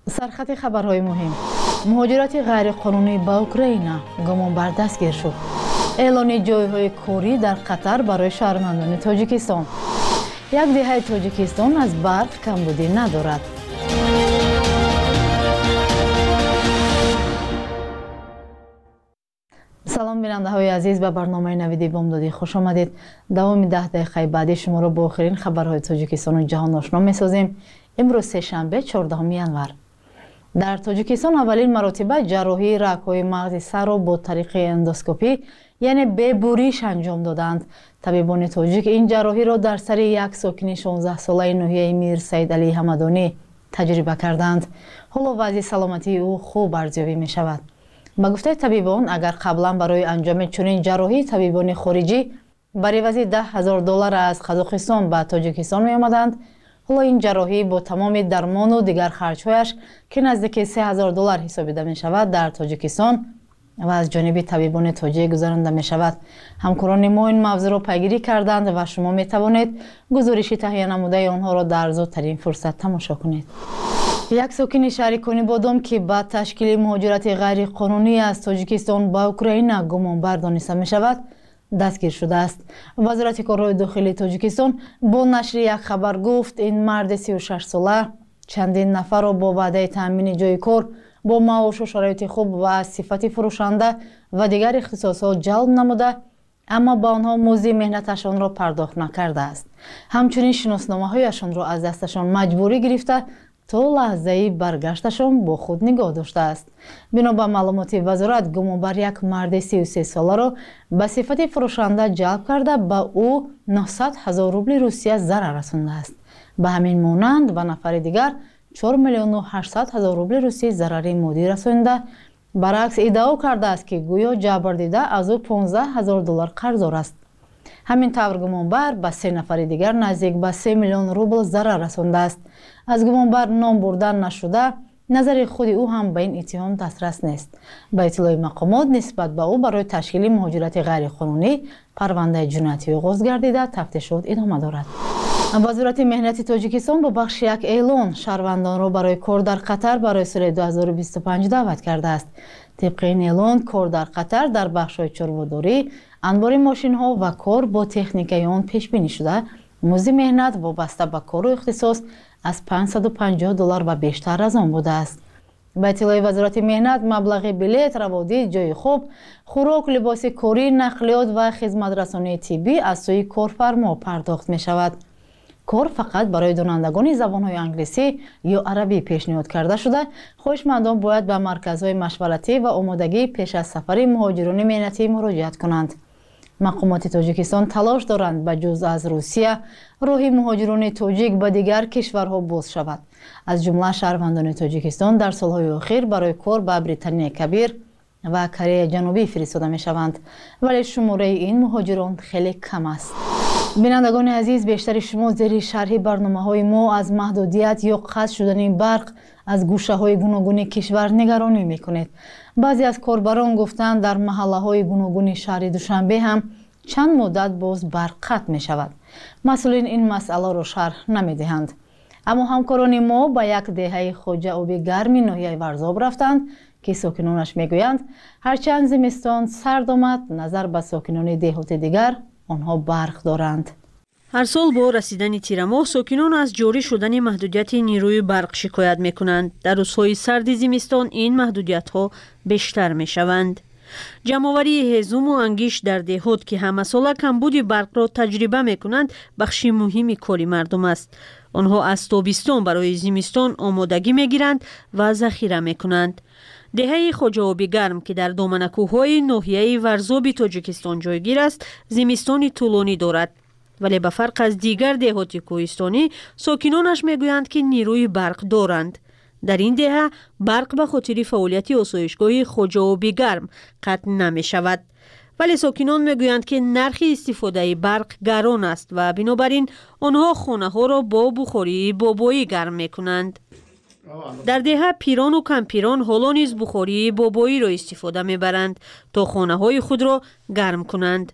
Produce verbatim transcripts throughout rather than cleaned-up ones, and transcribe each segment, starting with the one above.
سرخط خبرهای مهم. مهاجرت غیرقانونی به اوکراین گمانبر دستگیر شد. اعلان جایهای کاری در قطر برای شهروندان تاجیکستان. یک دهه تاجیکستان از برق کمبودی ندارد. سلام بیننده های عزیز، به برنامه نویدی بامدادی خوش آمدید. دوام ده دقیقه بعدی شما را با آخرین خبرهای تاجیکستان و جهان آشنا می‌سازیم. امروز سه شنبه چهاردهم ینور. در تاجیکستان اولین مراتبه جراحی رگ‌های مغز سر را با طریق اندوسکوپی یعنی به بوریش انجام دادند. طبیبان تاجیک این جراحی را در سر یک ساکن شانزده ساله ناحیه میر سید علی حمدانی تجربه کردند. حالا وضع سلامتی او خوب ارزیابی می شود. با گفته طبیبان اگر قبلا برای انجام چنین جراحی طبیبان خارجی بر عوض ده هزار دلار از قزاقستان به تاجیکستان می آمدند، حالا این جراحی با تمام درمان و دیگر خرچهایش که نزدیک سه هزار دلار حسابیده می شود در تاجیکستان و از جانب طبیبان تاجیک گذرانده می شود. همکاران ما این موضوع را پیگیری کردند و شما می توانید گزارشی تهیه نموده آنها را در زودترین فرصت تماشا کنید. یک ساکن شهر کنیبادام که با تشکیل مهاجرت غیر قانونی از تاجیکستان به اوکراین گمانبر دانسته می شود دستگیر شده است. وزارت کارهای داخلی تاجیکستان با نشر یک خبر گفت این مرد سی و شش ساله چندین نفر را با وعده تامین جای کار با معاش و شرایط خوب و صفت فروشنده و دیگر اختصاصات جلب نموده، اما با آنها مزد مهنتشان را پرداخت نکرده است. همچنین شناسنامه‌هایشان را از دستشان مجبوری گرفته تا لحظه برگشتشان با خود نگاه داشته است. بنا به معلومات وزارت گمانبر یک مرد سی و سه ساله را به صفت فروشنده جلب کرده به او نهصد هزار روبل روسیه ضرر رسانده است. به همین مانند و نفر دیگر چهار میلیون و هشتصد هزار روبل روسیه ضرر مادی رسانده. برعکس ادعا کرده است که گویا جبر دیده از او پانزده هزار دلار قرضدار است. همین طور گمانبر به سه نفر دیگر نزدیک به سه میلیون روبل ضرر رسانده است. از گمانبر نام بردن نشده، نظر خود او هم به این اتهام دسترس نیست. به اطلاع مقامات نسبت به او برای تشکیل مهاجرت غیر قانونی پرونده جنایتی آغاز گردیده تفتیشات ادامه دارد. وزارت مهنت تاجیکستان با بخش یک اعلان شهروندان را برای کار در قطر برای سال دو هزار و بیست و پنج دعوت کرده است. طبق این اعلان کار در قطر در بخش‌های چرخداری، انبار ماشین‌ها و کار با تکنیک آن پیش بینی شده. مزد مهنت وابسته به کار و اختصاص از پانصد و پنجاه دلار و بیشتر از آن بوده است. به اطلاع وزارت مهنت مبلغ بلیط، روادید، جای خواب، خوراک، لباس کاری، نقلیات و خدمات رسانی طبی از سوی کارفرما پرداخت می شود. کار فقط برای دانندگان زبان‌های انگلیسی یا عربی پیشنهاد کرده شده. خواهشمندان باید به مرکزهای مشورتی و آمادگی پیش از سفر مهاجران مهنتی مراجعت کنند. مقامات تاجیکستان تلاش دارند به جز از روسیه راه مهاجران تاجیک به دیگر کشورها باز شود. از جمله شهروندان تاجیکستان در سالهای اخیر برای کار به بریتانیای کبیر و کره جنوبی فرستاده می شوند، ولی شماره این مهاجران خیلی کم است. بینندگان عزیز، بیشتر شما زیر شرح برنامه های ما از محدودیت یا قطع شدن برق از گوشه های گوناگون کشور نگرانی می کنید. بعضی از کاربران گفتند در محله های گوناگون شهر دوشنبه هم چند مدت باز برق قطع می شود. مسئولین این مسئله را شرح نمی دهند. اما همکاران ما با یک دهه خوجه آبی گرمی ناحیه ورزاب رفتند که ساکنانش می گویند هرچند زمستان سرد آمد، نظر به ساکنان دهات دیگر آنها برق دارند. هر سال با رسیدن تیر ماه ساکنان از جاری شدن محدودیت نیروی برق شکایت می کنند. در روزهای سرد زمستان این محدودیت ها بیشتر می شوند. جمعآوری هیزم و انگیش در دهات که همه ساله کمبود برق را تجربه می کنند بخشی مهمی کاری مردم است. آنها از تابستان برای زمستان آمادگی می گیرند و ذخیره می کنند. دهه خوجه آبی گرم که در دامن کوههای ناحیه ورزاب تاجیکستان جایگیر است، زمستان طولانی دارد. ولی به فرق از دیگر دهات کوهستانی، ساکنانش میگویند که نیروی برق دارند. در این دهه برق به خاطر فعالیت آسایشگاه خوجه آبی گرم قطع نمی شود. ولی ساکنان میگویند که نرخ استفاده برق گران است و بنابراین آنها خانه ها را با بخاری بابایی گرم می کنند. در دهه پیران و کم پیران حالا نیز بخاری بابایی را استفاده می برند تا خانه های خود را گرم کنند.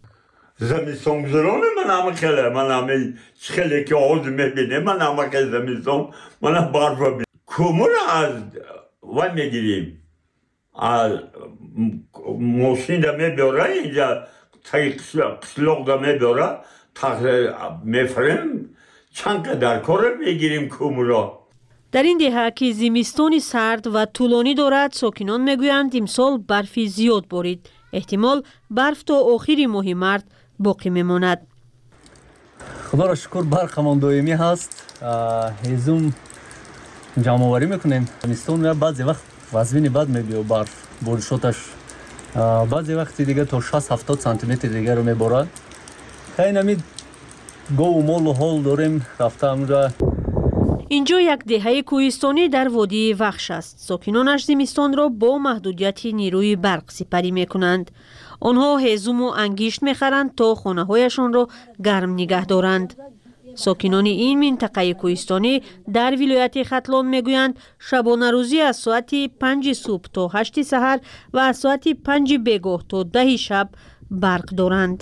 زمستان گذران من همه خیلی من همه خیلی که آز میبینه من همه که زمستان من برف بینم کومون از و میگیریم از موسین دا میبره اینجا تایی قسلوق دا میبره میفریم چند قدر کار میگیریم کومون را. در این دهه که زمستان سرد و طولانی دارد ساکنان میگویند امسال برفی زیاد بارید. احتمال برف تا آخر ماه مارس باقی میماند. خدا را شکر برقمان دائمی هست. هیزم جمع آوری میکنیم. زمستان را بعضی وقت وزن بد میبیه برف بارشاتش بعضی وقت دیگه تا شصت هفتاد سانتی متر دیگه رو میبارد. خیلی نمید گو و مال و حال داریم رفته اونجا. اینجا یک دهه کوهستانی در وادی وخش است. ساکنانش زمستان را با محدودیت نیروی برق سپری میکنند. آنها هیزم و انگشت میخرند تا خانه هایشان را گرم نگه دارند. ساکنان این منطقه کوهستانی در ولایت ختلان میگویند شبانه روزی از ساعت پنج صبح تا هشت سحر و از ساعت پنج بیگاه تا ده شب برق دارند.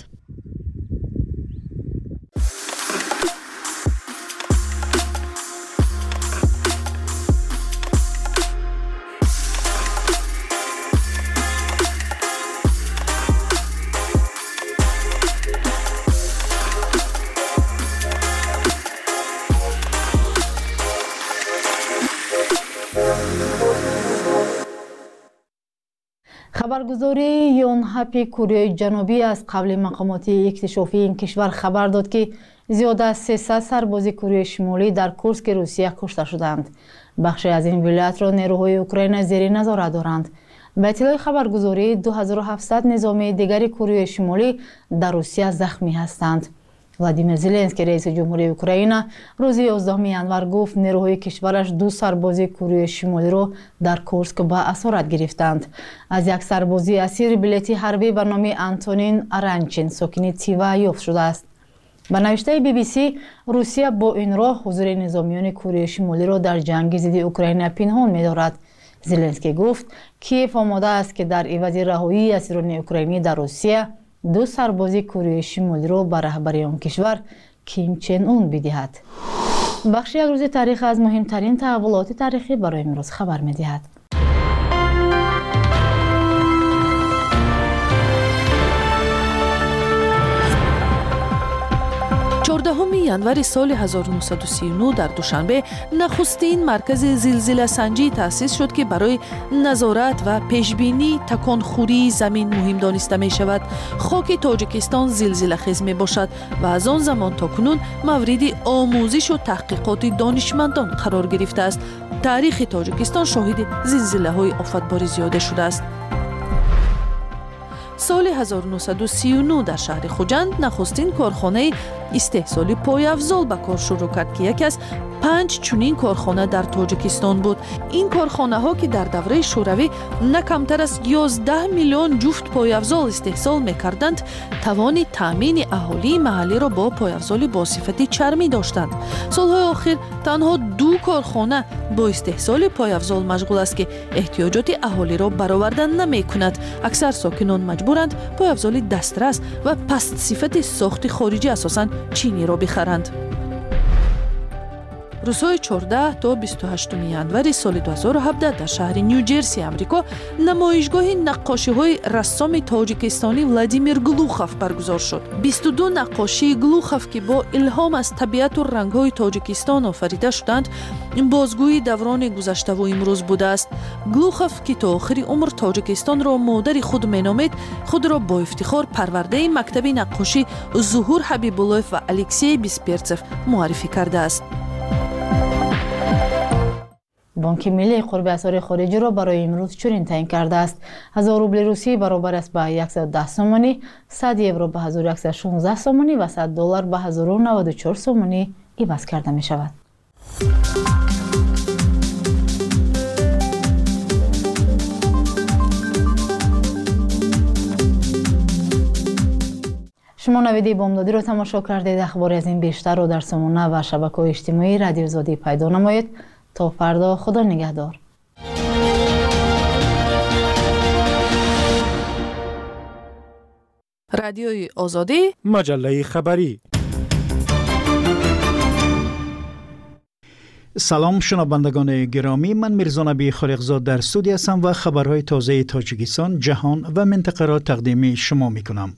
خبرگزاری یونهپ کره جنوبی از قبل مقامات اکتشافی این کشور خبر داد که زیاد از سیصد سرباز کره شمالی در کورسک روسیه کشته شدند. بخشی از این ولایت را نیروهای اوکراین زیر نظارت دارند. به اطلاع خبرگزاری دو هزار و هفتصد نظامی دیگر کره شمالی در روسیه زخمی هستند. ولادیمیر زلنسکی رئیس جمهوری اوکراین روز یازدهم ژانویه گفت نیروهای کشورش دو سرباز کره شمالی را در کورسک به اسارت گرفتند. از یک سربازی اسیر بلیتی حربی به نام آنتونین آرانچین ساکن تیوا یافت شده است. به نوشته بی بی سی روسیه با این راه حضور نظامیان کره شمالی را در جنگ ضد اوکراین پنهان می‌دارد. زلنسکی گفت کیف آماده است که در عوض رهایی اسیران اوکراینی در روسیه دو سربازی کره شمالی را به رهبری آن کشور کیم چن اون بدهد. بخش یک روز تاریخ از مهمترین تحولات تاریخی برای امروز خبر می‌دهد. چهاردهم ژانویه سال هزار و نهصد و سی و نه در دوشنبه نخستین مرکز زلزله سنجی تأسیس شد که برای نظارت و پیشبینی تکانخوری زمین مهم دانسته می شود. خاک تاجیکستان زلزله خیز می باشد و از آن زمان تا کنون مورد آموزش و تحقیقات دانشمندان قرار گرفته است. تاریخ تاجیکستان شاهد زلزله های آفتبار زیاده شده است. سال هزار و نهصد و سی و نه در شهر خوجند نخستین کارخانه استحصال پایافزال به کار شروع کرد که یکی از پنج چنین کارخانه در تاجیکستان بود. این کارخانه ها که در دوره شوروی نه کمتر از یازده میلیون جفت پایافزال استحصال میکردند، توان تامین اهالی محلی را با پایافزال با صفت چرمی داشتند. سالهای آخر تنها دو کارخانه با استحصال پایافزال مشغول است که احتیاجات اهالی را برآورده نمیکند. اکثر ساکنان مجبورند پایافزال دسترس و پست صفت ساخت خارجی اساساً چینی را بخرند. روزهای چهارده تا بیست و هشتم ژانویه سال دو هزار و هفده در شهر نیوجرسی آمریکا نمایشگاه نقاشی‌های رسام تاجیکستانی ولادیمیر گلوخوف برگزار شد. بیست و دو نقاشی گلوخوف که با الهام از طبیعت و رنگ‌های تاجیکستان آفریده شدند، بازگوی دوران گذشته و امروز بوده است. گلوخوف که تا آخر عمر تاجیکستان را مادر خود مینامید، خود را با افتخار پرورده مکتب نقاشی ظهور حبیب‌الله و الکسی بیسپرتسف معرفی کرده است. بانک ملی قرب اسعار خارجی را برای امروز چنین تعیین کرده است: هزار روبل روسی برابر است به صد و ده سومانی، صد یورو به هزار و صد و شانزده سومانی و صد دلار به هزار و نود و چهار سومانی عوض کرده می شود. شما نویدی بامدادی را تماشا کردید. اخباری از این بیشتر را در سامانه و شبکه‌های اجتماعی رادیو آزادی پیدا نمایید. تا فردا، خدا نگهدار. رادیوی آزادی، مجله خبری. سلام شنوندگان گرامی، من میرزا نبی خالقزاد در استودیو هستم و خبرهای تازه تاجیکستان، جهان و منطقه را تقدیم شما میکنم.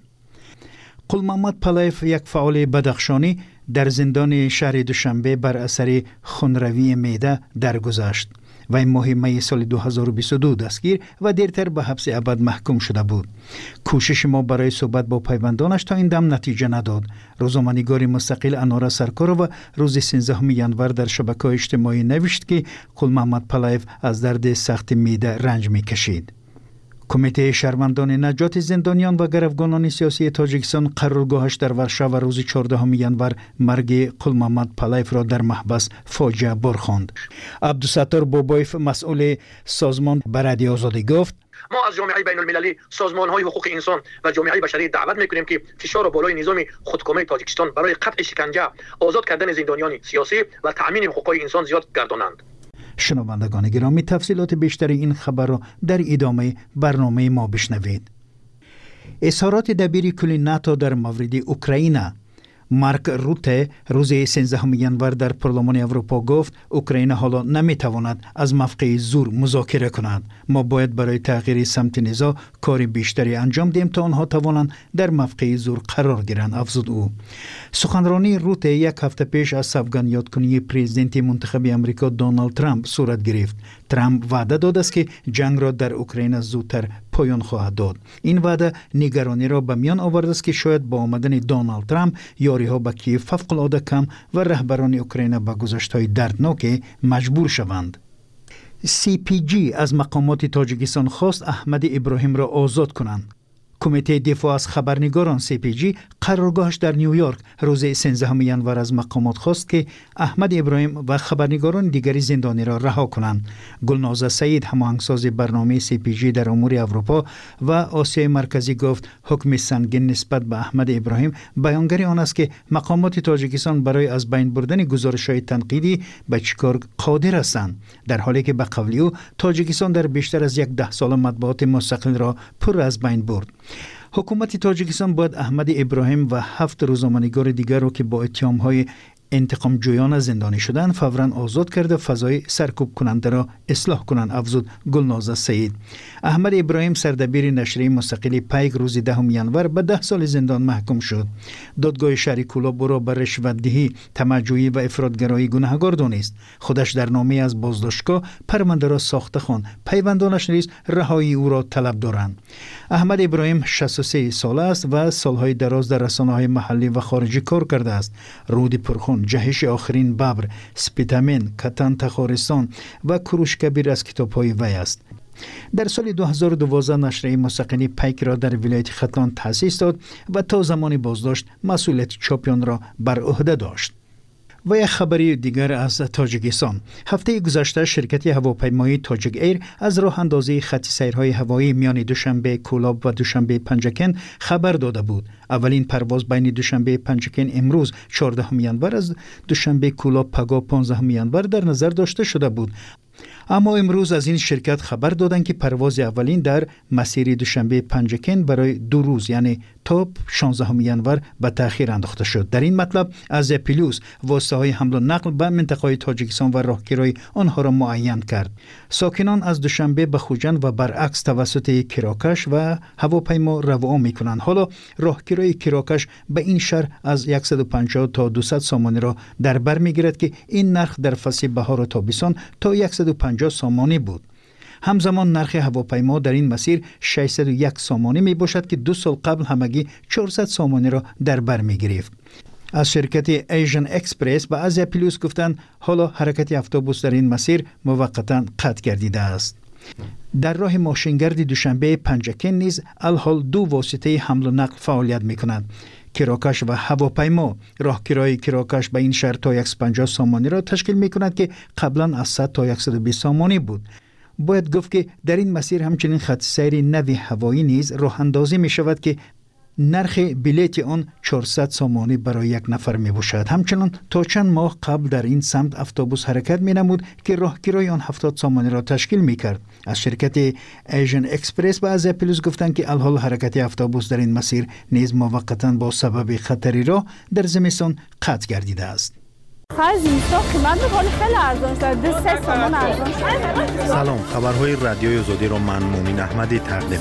قلمحمد پلایف، یک فعال بدخشانی، در زندان شهر دوشنبه بر اثر خونروی معده درگذشت و این ماه می سال دو هزار و بیست و دو دستگیر و دیرتر به حبس ابد محکوم شده بود. کوشش ما برای صحبت با پیوندانش تا این دم نتیجه نداد. روزنامه‌نگار مستقل انارا سرکارова روز سیزدهم ژانویه در شبکه‌های اجتماعی نوشت که قلمحمد پلایف از درد سخت معده رنج می‌کشید. کمیته شهروندان نجات زندانیان و گروگانان سیاسی تاجیکستان قرارگاهش در ورشاو روز چهاردهم ژانویه مرگ قلمحمد پلایف را در محبس فاجعه برخواند. عبدالستار بابایف، مسئول سازمان بر رادیو آزادی گفت: ما از جامعه بین المللی، سازمان‌های حقوق انسان و جامعه بشری دعوت می‌کنیم که فشار بالای نظام خودکامه تاجیکستان برای قطع شکنجه، آزاد کردن زندانیان سیاسی و تأمین حقوق انسان زیاد گردانند. شنوندگان گرامی، تفصیلات بیشتر این خبر را در ادامه برنامه ما بشنوید. اظهارات دبیر کل ناتو در مورد اوکراین. مارک روته روز سیزدهم ژانویه در پارلمان اروپا گفت اوکراین حالا نمیتواند از موقع زور مذاکره کند. ما باید برای تغییر سمت نزاع کار بیشتری انجام دهیم تا آنها توانند در موقع زور قرار گیرند، افزود او. سخنرانی روته یک هفته پیش از سوگند یادکنی پرزیدنت منتخب امریکا دونالد ترامپ صورت گرفت. ترامپ وعده داد است که جنگ را در اوکراین زودتر پایان خواهد داد. این وعده نگرانی را به میان آورده است که شاید با آمدن دونالد ترامپ یاری ها به کیف فوق‌العاده کم و رهبران اوکراین به گذشته‌های دردناک مجبور شوند. سی پی جی از مقامات تاجیکستان خواست احمد ابراهیم را آزاد کنند. کمیته دفاع از خبرنگاران سی پی جی قرارگاهش در نیویورک روز سیزدهم ژانویه از مقامات خواست که احمد ابراهیم و خبرنگاران دیگری زندانی را رها کنند. گلنازه سعید، هماهنگساز برنامه سی پی جی در امور اروپا و آسیای مرکزی، گفت حکم سنگین نسبت به احمد ابراهیم بیانگر آن است که مقامات تاجیکستان برای از بین بردن گزارش‌های تنقیدی به چیکار قادر هستند، در حالی که به قول او تاجیکستان در بیشتر از یک ده سال مطبوعات مستقل را پر از بین برد. حکومت تاجیکستان باید احمد ابراهیم و هفت روزنامه‌نگار دیگر را که با اتهام‌های انتقام جویانه زندانی شدن فوراً آزاد کرده فضای سرکوب کننده را اصلاح کنند، افزود گلنازه سعید. احمد ابراهیم سردبیر نشریه مستقل پیک روز دهم ژانویه به ده سال زندان محکوم شد. دادگاه شهر کولاب او را بر رشوت‌دهی، طمع‌جویی و افراط‌گرایی گناهکار دانست. خودش در نامه از بازداشتگاه پرونده را ساخته خواند. پیوندانش نیز رهایی او را طلب دارند. احمد ابراهیم شصت و سه ساله است و سالهای دراز در رسانه‌های محلی و خارجی کار کرده است. رود پرخون، جهش آخرین ببر، سپیتامین، کتان تخارستان و کروش کبیر از کتاب‌های وی است. در سال دو هزار و دوازده نشریه مستقلی پیک را در ولایت ختلان تأسیس داد و تا زمان بازداشت مسئولیت چاپیان را بر عهده داشت. و یک خبری دیگر از تاجیکستان. هفته گذشته شرکت هواپیمایی تاجیک ایر از راه اندازی خط سیرهای هوایی میان دوشنبه کولاب و دوشنبه پنجکن خبر داده بود. اولین پرواز بین دوشنبه پنجکن امروز چهاردهم ژانویه از دوشنبه کولاب پگاه پانزدهم ژانویه در نظر داشته شده بود. اما امروز از این شرکت خبر دادند که پرواز اولین در مسیر دوشنبه پنجکن برای دو روز یعنی تا شانزدهم ژانویه به تأخیر انداخته شد. در این مطلب از پلیوس واسطه‌های حمل و نقل به منطقه تاجیکستان و راهگیری آنها را معین کرد. ساکنان از دوشنبه به خوجند و برعکس توسط کراکش و هواپیما رواق می‌کنند. حالا راهگیری کراکش به این شهر از صد و پنجاه تا دویست سامانی را در بر می‌گیرد که این نرخ در فصل بهار و تابستان تا صد و پنجاه سامانی بود. همزمان نرخ هواپیما در این مسیر ششصد و یک سامانی می باشد که دو سال قبل همگی چهارصد سامانی را در بر می گرفت. از شرکت ایژن اکسپرس به از پلیوس گفتند حالا حرکت اتوبوس در این مسیر موقتا قطع گردیده است. در راه ماشینگرد دوشنبه پنجکن نیز الحال دو واسطه حمل و نقل فعالیت می کنند. کراکش و هواپیما. راه کرایه کراکش به این شهر تا صد و پنجاه سامانی را تشکیل می کند که قبلا از صد تا صد و بیست سامانی بود. باید گفت که در این مسیر همچنین خط سیر نوی هوایی نیز راه اندازی می شود که نرخ بلیت آن چهارصد سامانی برای یک نفر می باشد. همچنان تا چند ماه قبل در این سمت اتوبوس حرکت می نمود که راهگیری آن هفتاد سامانی را تشکیل می کرد. از شرکت ایژن اکسپرس به از پلیوس گفتند که الحال حرکت اتوبوس در این مسیر نیز موقتا با سبب خطری راه در زمستان قطع گردیده است. خرج زمستان قیمت میکنه خیلی ارزان شده سه تومن ارزان شده. سلام، خبرهای رادیوی آزادی را من مومین احمدی تقدیم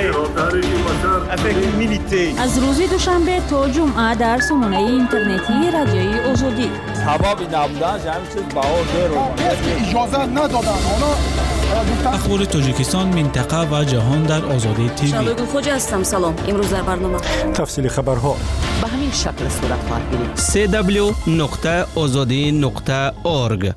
می‌کنم. از روز دوشنبه تا جمعه در سامانه اینترنتی رادیوی آزادی. حبابی نبودن همین چیز بهار داره. اجازه ندادن. حالا اخبار تاجیکستان، منطقه و جهان در آزادی تیوی. شالوگ خوجا هستم. سلام. امروز در برنامه تفصیل خبرها به همین شکل صورت خواهد گرفت. سی دبلیو نقطه آزادی نقطه اورگ.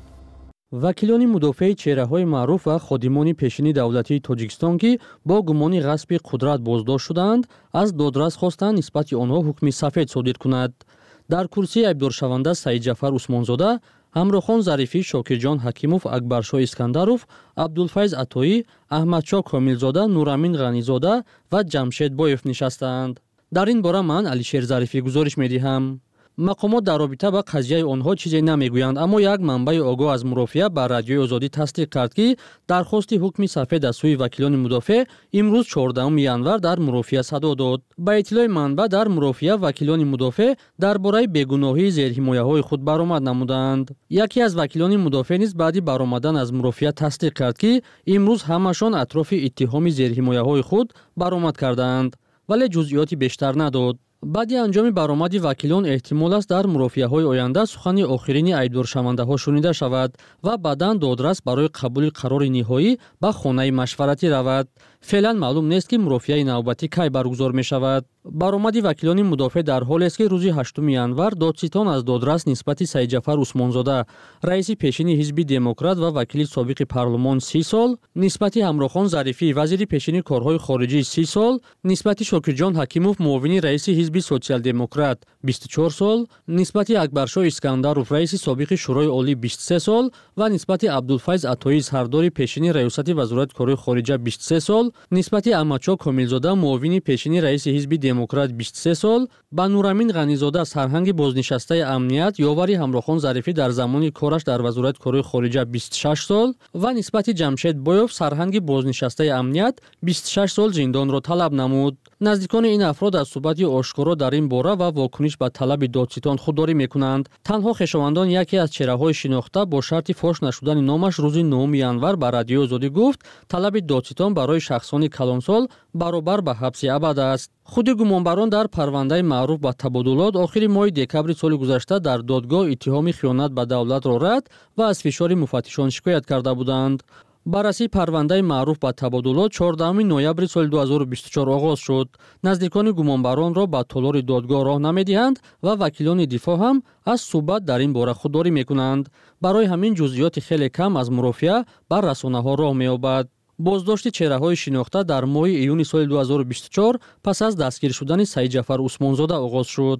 وکیلان مدافع چهره‌های معروف و خادمان پیشین دولتی تاجیکستان که با گمان غصب قدرت بازداشت شدند، از دادرس خواستند نسبت آنها حکم سفید صادر کند. در کرسی عیبدارشونده سعید جعفر عثمانزاده، ҳамрохон зарифӣ, шокирҷон ҳакимов, акбаршоҳ искандаров, абдулфайз атоӣ, аҳмадшоҳ комилзода, нурамин ғанизода ва ҷамшед боев нишастаанд. дар ин бора ман алишер зарифӣ гузориш медиҳам. мақомот дар робита ба қазияи онҳо чизе намегӯянд, аммо як манбаи огоҳ аз мурофиа ба радиои озодӣ тасдиқ кард, ки дархости ҳукми сафед аз сӯи вакилони мудофеъ имрӯз чордаҳуми январ дар мурофиа садо дод. ба иттилои манба, дар мурофиа вакилони мудофеъ дар бораи бегуноҳии зерҳимояҳои худ баромад намуданд. яке аз вакилони мудофеъ низ баъди баромадан аз мурофиа тасдиқ кард, ки имрӯз ҳамашон атрофи иттиҳоми зерҳимояҳои худ баромад кардаанд, вале ҷузъиёти бештар надод. баъди анҷоми баромади вакилон эҳтимол аст дар мурофиаҳои оянда сухани охирини айбдоршавандаҳо шунида шавад ва баъдан додрас барои қабули қарори ниҳоӣ ба хонаи машваратӣ равад. феълан маълум нест, ки мурофиаи навбатӣ кай баргузор мешавад. баромади вакилони мудофеъ дар ҳолест, ки рӯзи ҳаштуми январ додситон аз додрас нисбати Саидҷафар Усмонзода, раиси пешини ҳизби демократ ва вакили собиқи парлумон си сол, нисбати Ҳамрохон Зарифӣ, вазири пешини корҳои хориҷӣ си сол, нисбати Шокирҷон Ҳакимов, муовини раиси ҳизби социал-демократ бисту чор сол, нисбати Акбаршоҳ Искандаров, раиси собиқи шӯрои олӣ бисту се сол ва нисбати Абдулфайз Атоӣ, сардори пешини раёсати вазорати корҳои хориҷа бисту се сол, нисбати Аҳмадшоҳ Комилзода, муовини пешини раиси ҳизби демократ бисту се сол, ба Нурамин Ғанизода, сарҳанги бознишастаи амният, ёвари Ҳамрохон Зарифӣ дар замони кораш дар вазорати корҳои хориҷа бисту шаш сол ва нисбати Ҷамшед Боев, сарҳанги бознишастаи амният бисту шаш сол зиндонро талаб намуд. наздикони ин афрод аз суҳбати ошкоро дар ин бора ва вокуниш ба талаби додситон худдорӣ мекунанд. танҳо хешовандон яке аз чеҳраҳои шинохта бо шарти фош нашудани номаш рӯзи нӯҳуми январ ба радиои озодӣ гуфт, талаби додситон барои шахсони калонсол баробар ба ҳабси абад аст. худи гумонбарон дар парвандаи маъруф ба табодулот охири моҳи декабри соли гузашта дар додгоҳ иттиҳоми хиёнат ба давлатро рад ва аз фишори муфаттишон шикоят карда буданд. баррасии парвандаи маъруф ба табодулот чордаҳуми ноябри соли ду ҳазору бисту чор оғоз шуд. наздикони гумонбаронро ба толори додгоҳ роҳ намедиҳанд ва вакилони дифоъ ҳам аз суҳбат дар ин бора худдорӣ мекунанд. барои ҳамин ҷузъиёти хеле кам аз мурофиа ба расонаҳо роҳ меёбад. боздошти чеҳраҳои шинохта дар моҳи июни соли ду ҳазору бисту чор пас аз дастгир шудани Саидҷафар Усмонзода оғоз шуд.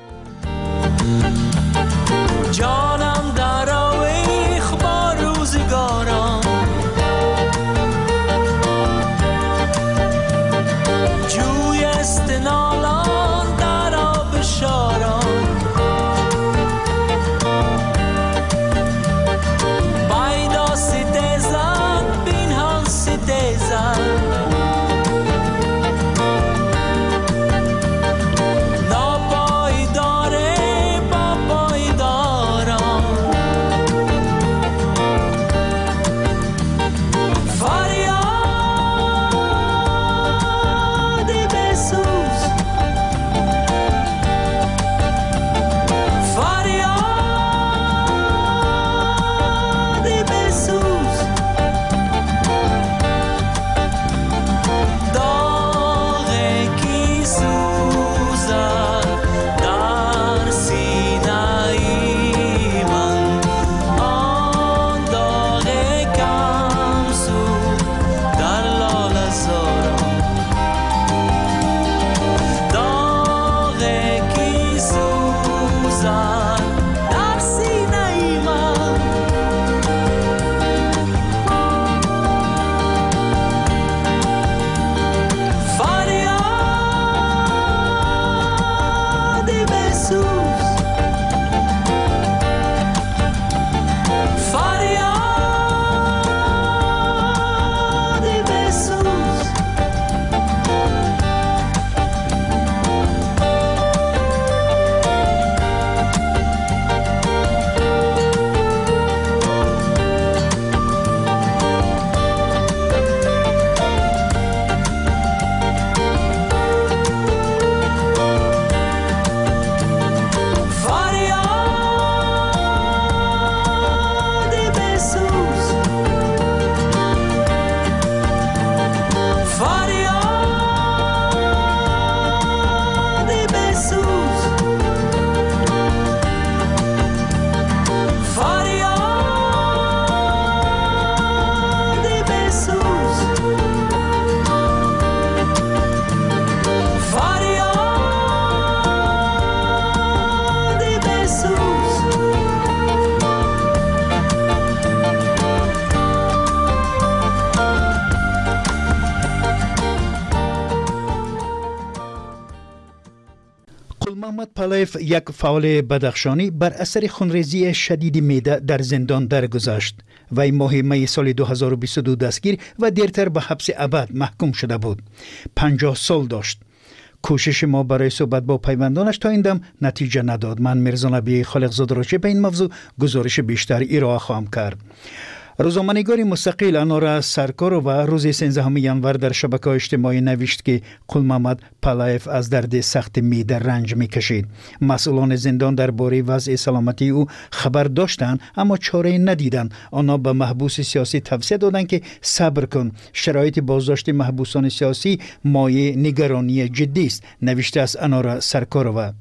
جانم در آویخ با روزگاران جوی استنالان در آب شاران بایدا ستیزن بینهان ستیزن ناپای محمد پالایف یک فعال بدخشانی بر اثر خونریزی شدید معده در زندان درگذشت. وی ماه می سال دو هزار و بیست و دو دستگیر و دیرتر به حبس ابد محکوم شده بود. پنجاه سال داشت. کوشش ما برای صحبت با پیوندانش تا این دم نتیجه نداد. من میرزا نبی خالقزاده را به این موضوع گزارش بیشتر ارائه خواهم کرد. روزنامه‌نگار مستقل انارا سرکارو و روز سیزدهم ژانویه در شبکه‌های اجتماعی نوشت که قل محمد پالایف از درد سخت معده رنج می‌کشید. مسئولان زندان درباره وضع سلامتی او خبر داشتند اما چاره ندیدند. آنها به محبوس سیاسی توصیه دادند که صبر کن. شرایط بازداشت محبوسان سیاسی مایه نگرانی جدی است، نوشته است انارا سرکارو.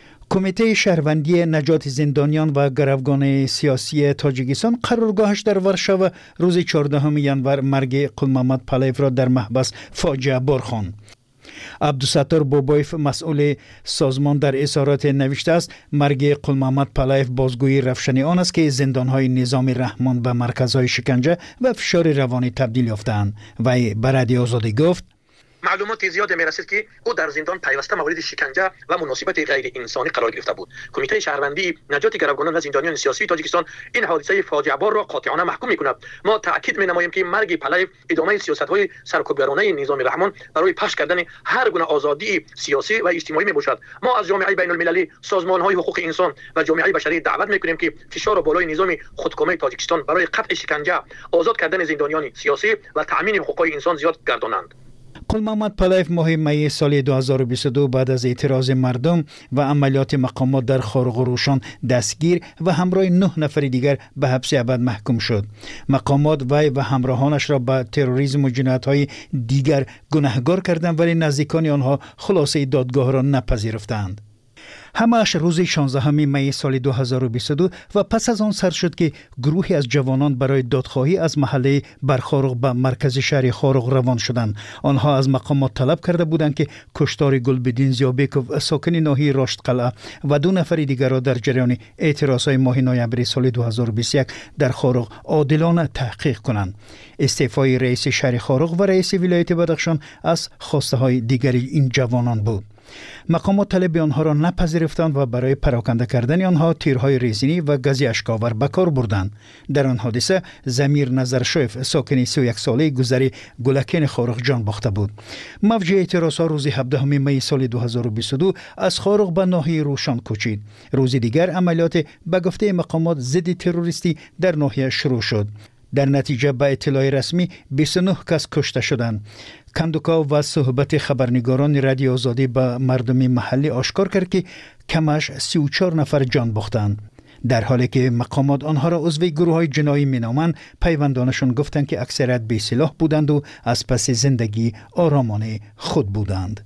کمیته شهروندی نجات زندانیان و گروگان سیاسی تاجیکستان قرارگاهش در ورشاو روز چهاردهم ژانویه مرگ قل محمد پالایف را در محبس فاجعه بار خواند. عبدالستار بابایف مسئول سازمان در اظهارات نوشته است مرگ قل محمد پالایف بازگویی رفشن آن است که زندانهای نظام رحمان به مرکزهای شکنجه و فشار روانی تبدیل یافتند. وی بر رادیو آزادی گفت معلومات زیاد میرسید که او در زندان پیوسته مورد شکنجه و مناسبت غیر انسانی قرار گرفته بود. کمیته شهروندی نجات گروگانان و زندانیان سیاسی تاجیکستان این حادثه فاجعه بار را قاطعانه محکوم می‌کند. ما تاکید می‌نماییم که مرگ پالایف ادامه سیاست‌های سرکوبگرانه نظام رحمان برای پخش کردن هر گونه آزادی سیاسی و اجتماعی میباشد. ما از جامعه بین‌المللی، سازمان‌های حقوق انسان و جامعه بشری دعوت می‌کنیم که فشار بالای نظام خودکامه تاجیکستان برای قطع شکنجه، آزاد کردن زندانیان سیاسی و تأمین حقوق انسان زیاد گردانند. قل محمد پالایف ماه می سال دو هزار و بیست و دو بعد از اعتراض مردم و عملیات مقامات در خارق و روشن دستگیر و همراه نه نفر دیگر به حبس ابد محکوم شد. مقامات وی و همراهانش را به تروریسم و جنایت‌های دیگر گناهکار کردند ولی نزدیکان آنها خلاصه دادگاه را نپذیرفتند. همه‌اش روز شانزدهم می سال دو هزار و بیست و دو و پس از آن سر شد که گروهی از جوانان برای دادخواهی از محله برخارق به مرکز شهر خارق روان شدند. آنها از مقامات طلب کرده بودند که کشتار گلبدین زیابکوف ساکن ناحیه راشد قلعه و دو نفر دیگر را در جریان اعتراضهای ماه نوامبر سال دو هزار و بیست و یک در خارق عادلانه تحقیق کنند. استعفای رئیس شهر خارق و رئیس ولایت بدخشان از خواسته های دیگر این جوانان بود. مقامات طلب آنها را نپذیرفتند و برای پراکنده کردن آنها تیرهای ریزنی و گازی اشکاور به کار بردند. در آن حادثه زمیر نظرشویف ساکن سی و یک ساله گذری گلکین خارق جان باخته بود. موج اعتراضها روز هفدهم می سال دو هزار و بیست و دو از خارق به ناحیه روشن کوچید. روز دیگر عملیات به گفته مقامات ضد تروریستی در ناحیه شروع شد. در نتیجه به اطلاع رسمی بیست و نه کس کشته شدند. کندوکا و صحبت خبرنگاران رادیو آزادی به مردم محلی آشکار کرد که کمش سی و چهار نفر جان باختند. در حالی که مقامات آنها را عضو گروه‌های جنایی مینامند، پیوندانشان گفتند که اکثریت بی سلاح بودند و از پس زندگی آرامانه خود بودند.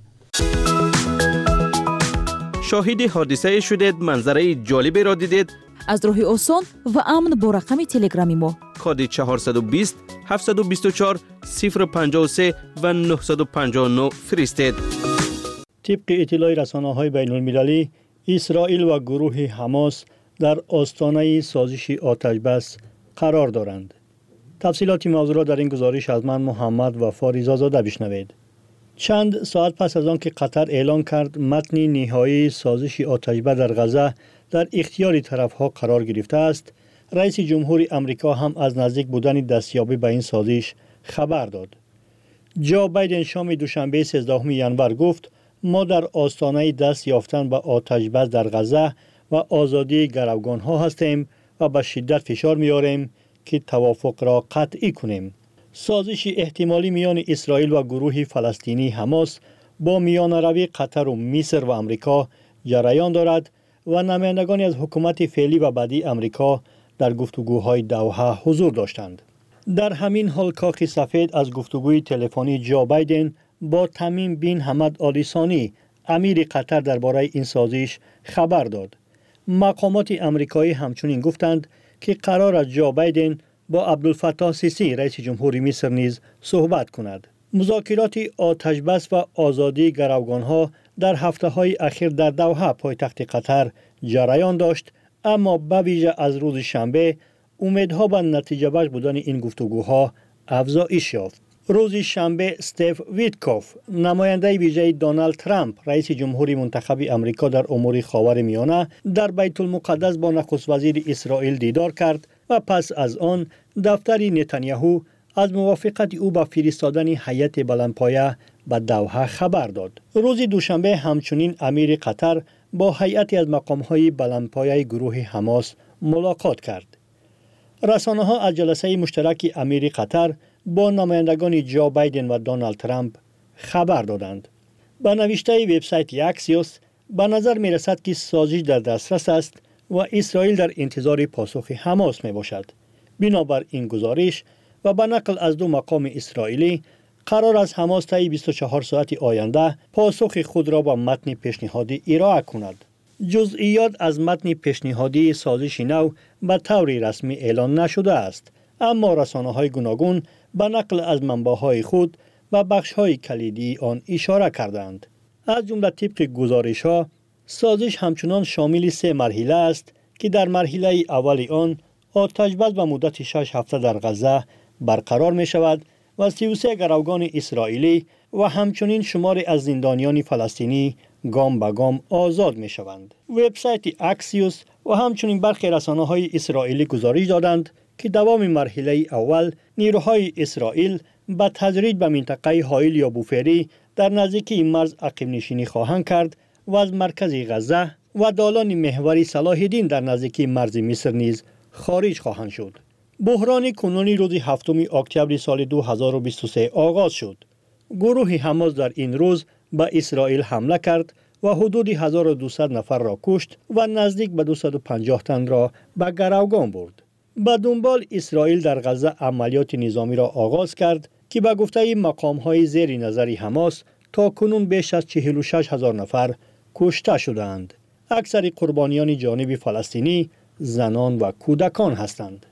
شاهد حادثه شدید، منظره جالبی را دیدید؟ از راه آسان و امن با رقم تلگرامی ما کد چهارصد و بیست هفتصد و بیست و چهار صفر پنجاه و سه و نهصد و پنجاه و نه فرستید. طبق اطلاع رسانه‌های بین‌المللی، اسرائیل و گروه حماس در آستانه سازش آتش بس قرار دارند. تفصیلات موضوع را در این گزارش از من محمد و فاریزا زاده بشنوید. چند ساعت پس از آن که قطر اعلان کرد متن نهایی سازش آتش بس در غزه در اختیار طرفها قرار گرفته است، رئیس جمهور امریکا هم از نزدیک بودن دستیابی به این سازش خبر داد. جو بایدن شام دوشنبه سیزدهم ژانویه گفت ما در آستانه دست یافتن به آتش بس در غزه و آزادی گروگان‌ها هستیم و به شدت فشار می‌آوریم که توافق را قطعی کنیم. سازش احتمالی میان اسرائیل و گروه فلسطینی حماس با میانروی قطر و مصر و امریکا جریان دارد و نمایندگانی از حکومت فعلی و بعدی امریکا در گفتگوهای دوحه حضور داشتند. در همین حال کاخ سفید از گفتگوی تلفنی جو بایدن با تمیم بن حمد آل ثانی امیر قطر درباره این سازش خبر داد. مقامات امریکایی همچنین گفتند که قرار است جو بایدن با عبدالفتاح سیسی رئیس جمهور مصر نیز صحبت کند. مذاکرات آتش بس و آزادی گروگان‌ها در هفته‌های اخیر در دوحه پایتخت قطر جریان داشت، اما به ویژه از روز شنبه امیدها به نتیجه بخش بودن این گفتگوها افزایش یافت. روز شنبه استیو ویتکوف نماینده ویژه دونالد ترامپ رئیس جمهوری منتخب امریکا در امور خاورمیانه در بیت المقدس با نخست وزیر اسرائیل دیدار کرد و پس از آن دفتر نتانیاهو از موافقت او به فرستادن هیئت بلندپایه به دوحه خبر داد. روز دوشنبه همچنین امیر قطر با هیئتی از مقام‌های بلندپایه گروه حماس ملاقات کرد. رسانه‌ها از جلسه مشترک امیر قطر با نمایندگان جو بایدن و دونالد ترامپ خبر دادند. با نوشته وبسایت اکسیوس به نظر می رسد که سازش در دسترس است و اسرائیل در انتظار پاسخ حماس می باشد. بنابر این گزارش و به نقل از دو مقام اسرائیلی قرار است حماس طی بیست و چهار ساعت آینده پاسخ خود را با متن پیشنهادی ارائه کند. جزئیات از متن پیشنهادی سازش نو به طور رسمی اعلان نشده است، اما رسانه‌های گوناگون به نقل از منبع‌های خود و بخش‌های کلیدی آن اشاره کردند. از جمله طبق گزارش‌ها سازش همچنان شامل سه مرحله است که در مرحله اول آن آتش بس به مدت شش هفته در غزه برقرار می شود و سی و سه گروگان اسرائیلی و همچنین شمار از زندانیان فلسطینی گام به گام آزاد می شوند. وبسایت اکسیوس و همچنین برخی رسانه‌های اسرائیلی گزارش دادند که دوام مرحله اول نیروهای اسرائیل به تدریج به منطقه هایل یا بوفری در نزدیکی مرز عقب نشینی خواهند کرد و از مرکز غزه و دالان محوری صلاح الدین در نزدیکی مرز مصر نیز خارج خواهند شد. بحران کنونی روز هفتم اکتبر سال دو هزار و بیست و سه آغاز شد. گروه حماس در این روز به اسرائیل حمله کرد و حدود هزار و دویست نفر را کشت و نزدیک به دویست و پنجاه تن را به گروگان برد. به دنبال اسرائیل در غزه عملیات نظامی را آغاز کرد که به گفته مقام‌های زیر نظر حماس تا کنون بیش از چهل و شش هزار نفر کشته شدند. اکثر قربانیان جانب فلسطینی زنان و کودکان هستند.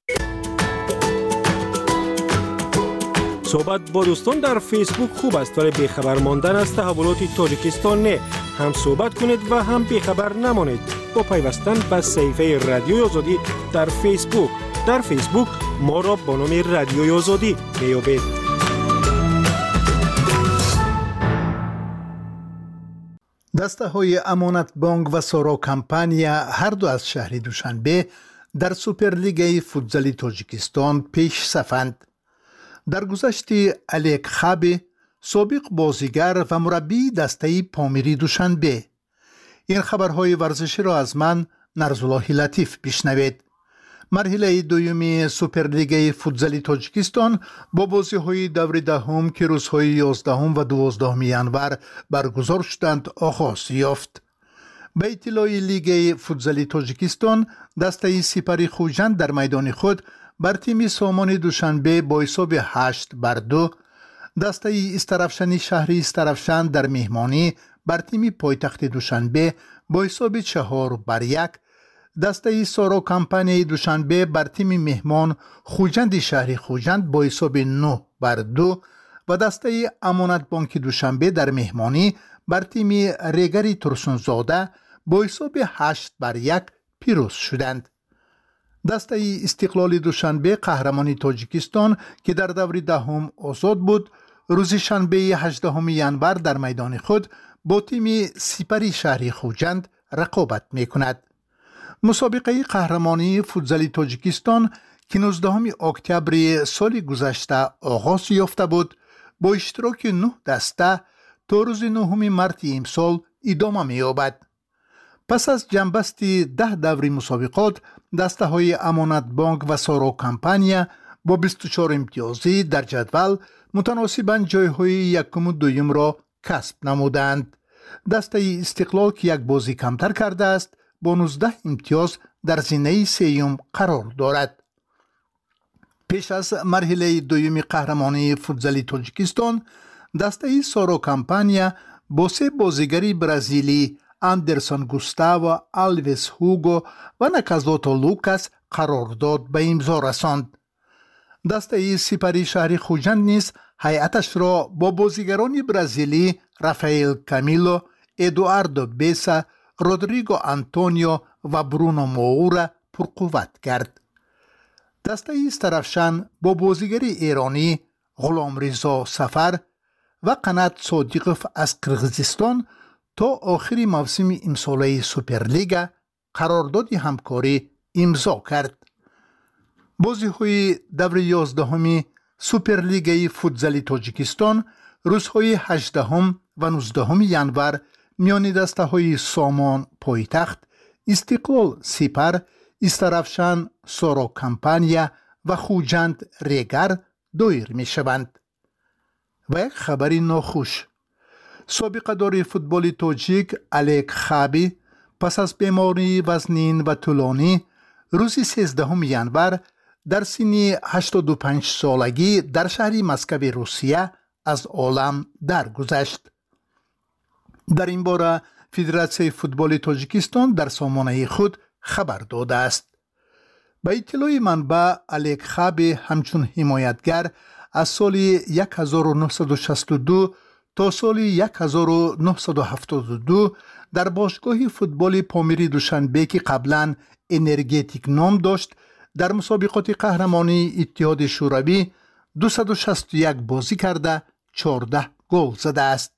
صحبت با دوستان در فیسبوک خوب است ولی بیخبر ماندن از تحولات تاجیکستان نه. هم صحبت کنید و هم بیخبر نمانید با پیوستن به صفحه رادیوی آزادی در فیسبوک. در فیسبوک ما را با نام رادیوی آزادی میابید. دسته های امانت بانک و سارا کمپانیا هر دو از شهر دوشنبه در سوپرلیگ فوتزال تاجیکستان پیش صفند. در گذشته الیک خابی سابق بازیگر و مربی دسته پامیری دوشنبه. این خبرهای ورزشی را از من نرزالله لطیف بشنوید. مرحله دومی سوپرلیگ فوتزال تاجیکستان با بازی‌های دور دهم که روزهای یازدهم و دوازدهم ینور برگزار شدند آغاز یافت. به اطلاع لیگ فوتزال تاجیکستان دسته سپری خوجند در میدان خود بر تیم سامان دوشنبه با حساب هشت بر دو، دسته استرفشن شهری استرفشن در مهمانی بر تیم پایتخت دوشنبه با حساب چهار بر یک، دسته سارا کمپانی دوشنبه بر تیم مهمان خوجند شهری خوجند با حساب نه بر دو و دسته امانت بانک دوشنبه در مهمانی بر تیم ریگری ترسونزاده با حساب هشت بر یک پیروز شدند. دسته استقلال دوشنبه قهرمان تاجیکستان که در دور دهم آزاد بود روز شنبه هجدهم ینور در میدان خود با تیم سپری شهری خوجند رقابت می کند. مسابقه قهرمانی فوتزال تاجیکستان که نوزدهم اکتبر سال گذشته آغاز یافته بود با اشتراک نه دسته تا روز نهم مارس امسال ادامه می یابد. پس از جنبست ده دور مسابقات دسته های امانت بانک و سارا کمپانیا با بیست و چهار امتیازی در جدول متناسباً جایهای یکم و دویم را کسب نمودند. دسته استقلال که یک بازی کمتر کرده است با نوزده امتیاز در زینه سیوم قرار دارد. پیش از مرحله دوم قهرمانی فوتزال تاجیکستان دسته سارا کمپانیا با سه بازیگری برزیلی اندرسون گوستاو، آلویس هوگو و نکازوتو لوکاس قرارداد به امضا رساند. دسته سپری شهری خوجند نیز هیئتش را با بازیگران برزیلی رافائل کامیلو، ادواردو بیسا، رودریگو آنتونیو و برونو موورا پرقوت کرد. دسته استرفشن با بازیگر ایرانی غلامرضا سفر و قنات صادقов از قرغیزستان تا آخر موسم امساله سوپرلیگ قرارداد همکاری امضا کرد. بازی‌های دور یازدهم سوپرلیگ فوتزال تاجیکستان روزهای هجدهم و نوزدهم ینور میان دسته‌های سامان پایتخت، استقلال سپر، استرافشان سورا کمپانیا و خوجند ریگر دایر می شوند. و یک خبری ناخوش: سابقه دار فوتبال تاجیک الیک خابی پس از بیماری وزنین و طولانی روز سیزدهم ینور در سن هشتاد و پنج سالگی در شهر مسکو روسیه از عالم درگذشت. در این باره فدراسیون فوتبال تاجیکستان در سامانه خود خبر داده است. به اطلاع منبع، الیک خابی همچون حمایتگر از سال هزار و نهصد و شصت و دو تا سال هزار و نهصد و هفتاد و دو در باشگاه فوتبال پامیر دوشنبه که قبلا انرژتیک نام داشت در مسابقات قهرمانی اتحاد شوروی دویست و شصت و یک بازی کرده چهارده گل زده است.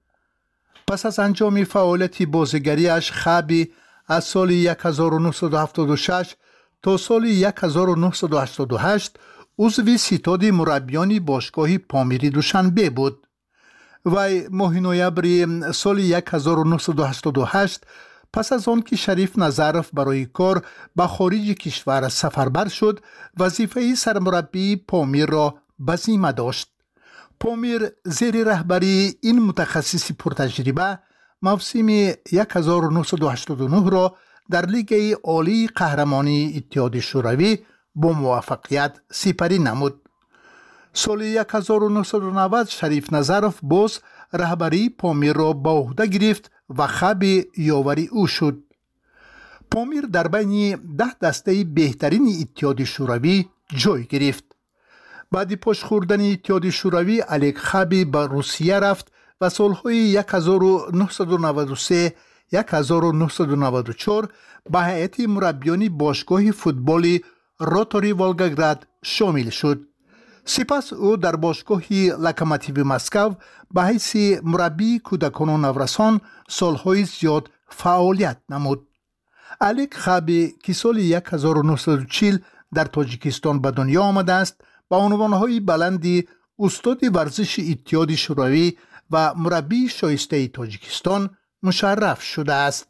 پس از انجام فعالیت بازیگریش، خابی از سال هزار و نهصد و هفتاد و شش تا سال هزار و نهصد و هشتاد و هشت عضو ستاد مربیان باشگاه پامیر دوشنبه بود. وی ماه نوامبر سال هزار و نهصد و هشتاد و هشت پس از آن که شریف نظرف برای کار به خارج کشور سفربر شد، وظیفه سرمربی پامیر را به ذمه داشت. پامیر زیر رهبری این متخصص پرتجربه موسم هزار و نهصد و هشتاد و نه را در لیگ عالی قهرمانی اتحاد شوروی با موفقیت سپری نمود. سال هزار و نهصد و نود شریف نظرف باز رهبری پامیر را به عهده گرفت و خابی یاوری او شد. پامیر در بین ده دسته بهترین اتحاد شوروی جای گرفت. بعد پاش خوردن اتحاد شوروی، الیک خابی به روسیه رفت و سالهای هزار و نهصد و نود و سه هزار و نهصد و نود و چهار به هیئت مربیان باشگاه فوتبال روتاری والگاگراد شامل شد. سپس او در باشگاه لوکوموتیو مسکو به حیث مربی کودکان و نورسان سالهای زیاد فعالیت نمود. الیک خابی که سال هزار و نهصد و چهل در تاجیکستان به دنیا آمده است، با عنوانهای بلندی استاد ورزش اتحاد شوروی و مربی شایسته تاجیکستان مشرف شده است.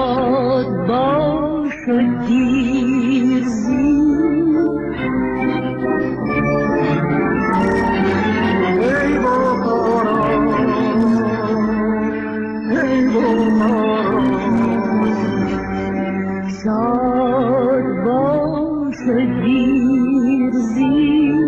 شاد باش و دیرزی ای باران ای باران شاد باش و دیرزی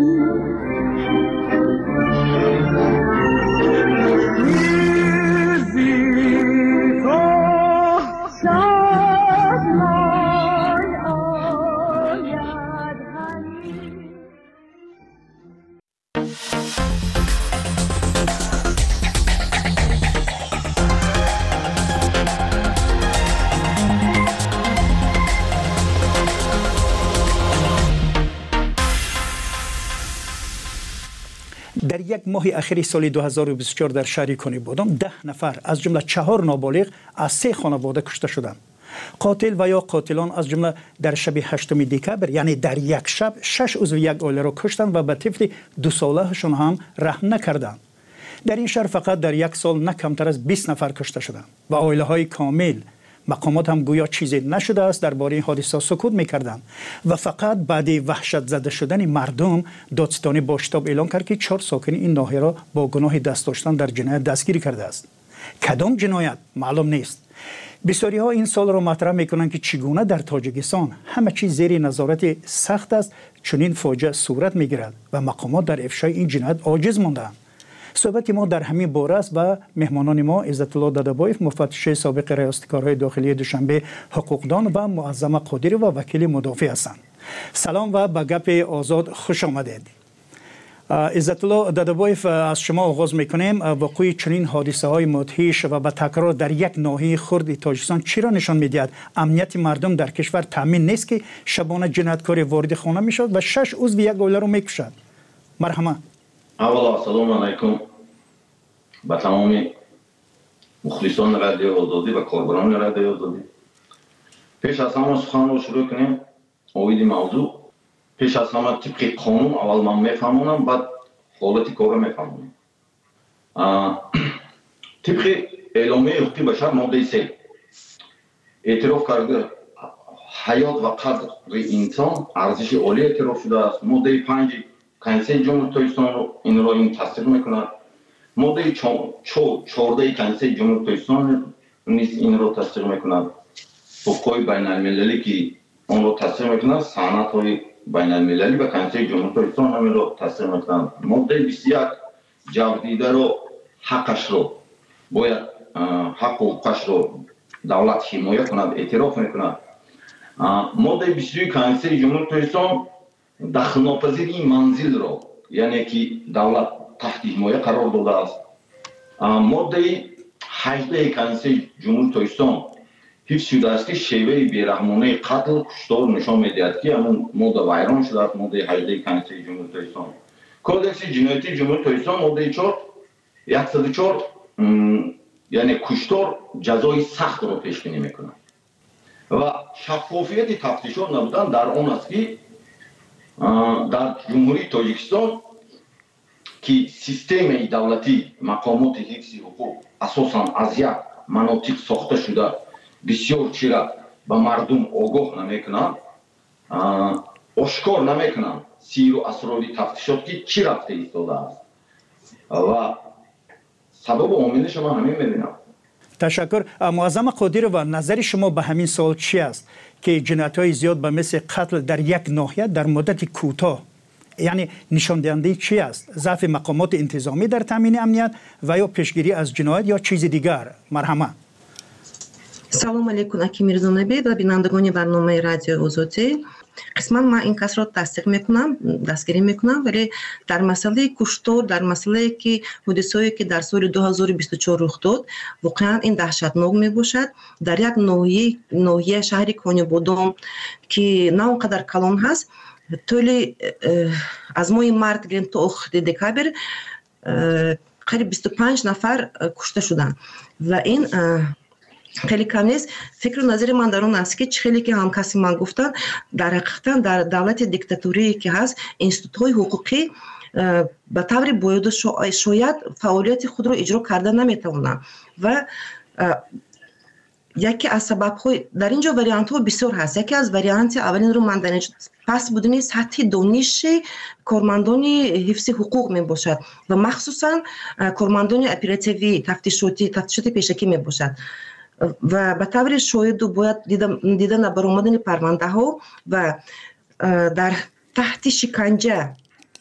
در یک ماه اخیر سال دو هزار و بیست و چهار در شهر کنی بودم ده نفر از جمله چهار نابالغ از سه خانواده کشته شدند. قاتل و یا قاتلان از جمله در شب هشتم دکبر یعنی در یک شب شش عضو یک عائله را کشتند و به طفل دو سالهشان هم رحم نکردند. در این شهر فقط در یک سال نه کمتر از بیست نفر کشته شدند و عائله های کامل. مقامات هم گویا چیزی نشده است درباره این حادثه سکوت میکردند و فقط بعد وحشت زده شدن مردم دادستانی با شتاب اعلام کرد که چهار ساکن این ناحیه را با گناه دست داشتن در جنایت دستگیر کرده است. کدام جنایت معلوم نیست. بسیاری ها این سال را مطرح میکنند که چگونه در تاجیکستان همه چیز زیر نظارت سخت است چنین فاجعه صورت میگیرد و مقامات در افشای این جنایت عاجز ماندند. صحبت ما در همین باره است و مهمانان ما عزت الله دادابایف مفتش سابق ریاست کارهای داخلی دوشنبه حقوقدان و معظم قادری و وکیل مدافع هستند. سلام و به گپ آزاد خوش آمدید. عزت الله دادابایف از شما آغاز میکنیم. وقوع چنین حادثه های مدهش و به تکرار در یک ناحیه خرد تاجیکستان چرا نشان میدهد امنیت مردم در کشور تامین نیست که شبانه جنایتکار وارد خانه میشد و شش عضو یک عائله را میکشد؟ مرحبا. اولا سلام علیکم به تمام مخلصان رادیو آزادی و کاربران رادیو آزادی. پیش از همه سخن رو شروع کنیم. اوید موضوع پیش از همه طبق قانون اول من میفهمونم بعد حالت کار میفهمونم. طبق اعلامیه حقوق بشر ماده سه اعتراف کرده حیات و قدر انسان ارزش عالی اعتراف شده است. ماده پنج کنسل جمهوری تاجیکستان رو این را این تصدیق میکند. ماده چهارده کنسل جمهوری تاجیکستان نیز این را تصدیق میکند. حقوق بین المللی که آن را تصدیق میکند سند های بین المللی و کنسل جمهوری تاجیکستان همین را تصدیق میکند. ماده بیست و یک جوابدیده را حقش را باید حق و حقش را دولت حمایت کند اعتراف میکند. ماده بیست و دو کنسل جمهوری تاجیکستان دخلناپذیر این منزل را یعنی که دولت تحت حمایت قرار داده است. ماده هجده کنسل جمهوری تاجیکستان حفظ شده است که شیوه بیرحمانه قتل کشتار نشان میدهد که همون ماده ویران شده است. ماده هجده کنسل جمهوری تاجیکستان. کودکس جنایتی جمهوری تاجیکستان ماده چهار صد و چهار یعنی کشتار جزای سخت را پیش بینی میکند و شفافیت تفتیشات نبودن در آن است که در جمهوری تاجیکستان که سیستم دولتی مقامات حفظ حقوق اساساً از یک مناطق ساخته شده بسیار چیرا به مردم آگاه نمیکنند آشکار نمیکنند سیر و اسرار تفتیشات که چی رفته ایستاده است و سبب عاملش ما همین میبینم. تشکر. معظم قادری و نظر شما به همین سوال چی است که جنایت‌های زیاد به مثل قتل در یک ناحیه در مدت کوتاه یعنی نشان دهنده چی است؟ ضعف مقامات انتظامی در تامین امنیت و یا پیشگیری از جنایت یا چیز دیگر؟ مرحبا. سلام علیکم اکی میرزانبی و بینندگان برنامه رادیو آزادی. قسما من این کس را تصدیق میکنم دستگیری میکنم ولی در مسئله کشتار در مسئله که حادثه‌ای که در سال دو هزار و بیست و چهار رخ داد واقعا این دهشتناک میباشد. در یک ناحیه ناحیه شهر کنیبودم که نه اونقدر کلان هست طول از ماه مارت گریم تا آخر دکبر قریب بیست و پنج نفر کشته شدند و این خیلی کم نیست. فکر و نظر من در اون است که خیلی که هم کسی من گفتن در حقیقتا در دولت دیکتاتوری که هست انستیتوت‌های حقوقی به طور باید شاید فعالیت خود را اجرا کرده نمیتوانند و یکی از سبب‌های در اینجا واریانت‌ها بسیار هست. یکی از واریانت اولین رو من دانش پس بودن سطح دانش کارمندان حفظ حقوق می باشد و مخصوصا کارمندان اپراتیوی تفتیشاتی تفتیشات پیشکی می باشد و به طور شاید باید دیدن برآمدن پرونده ها و در تحت شکنجه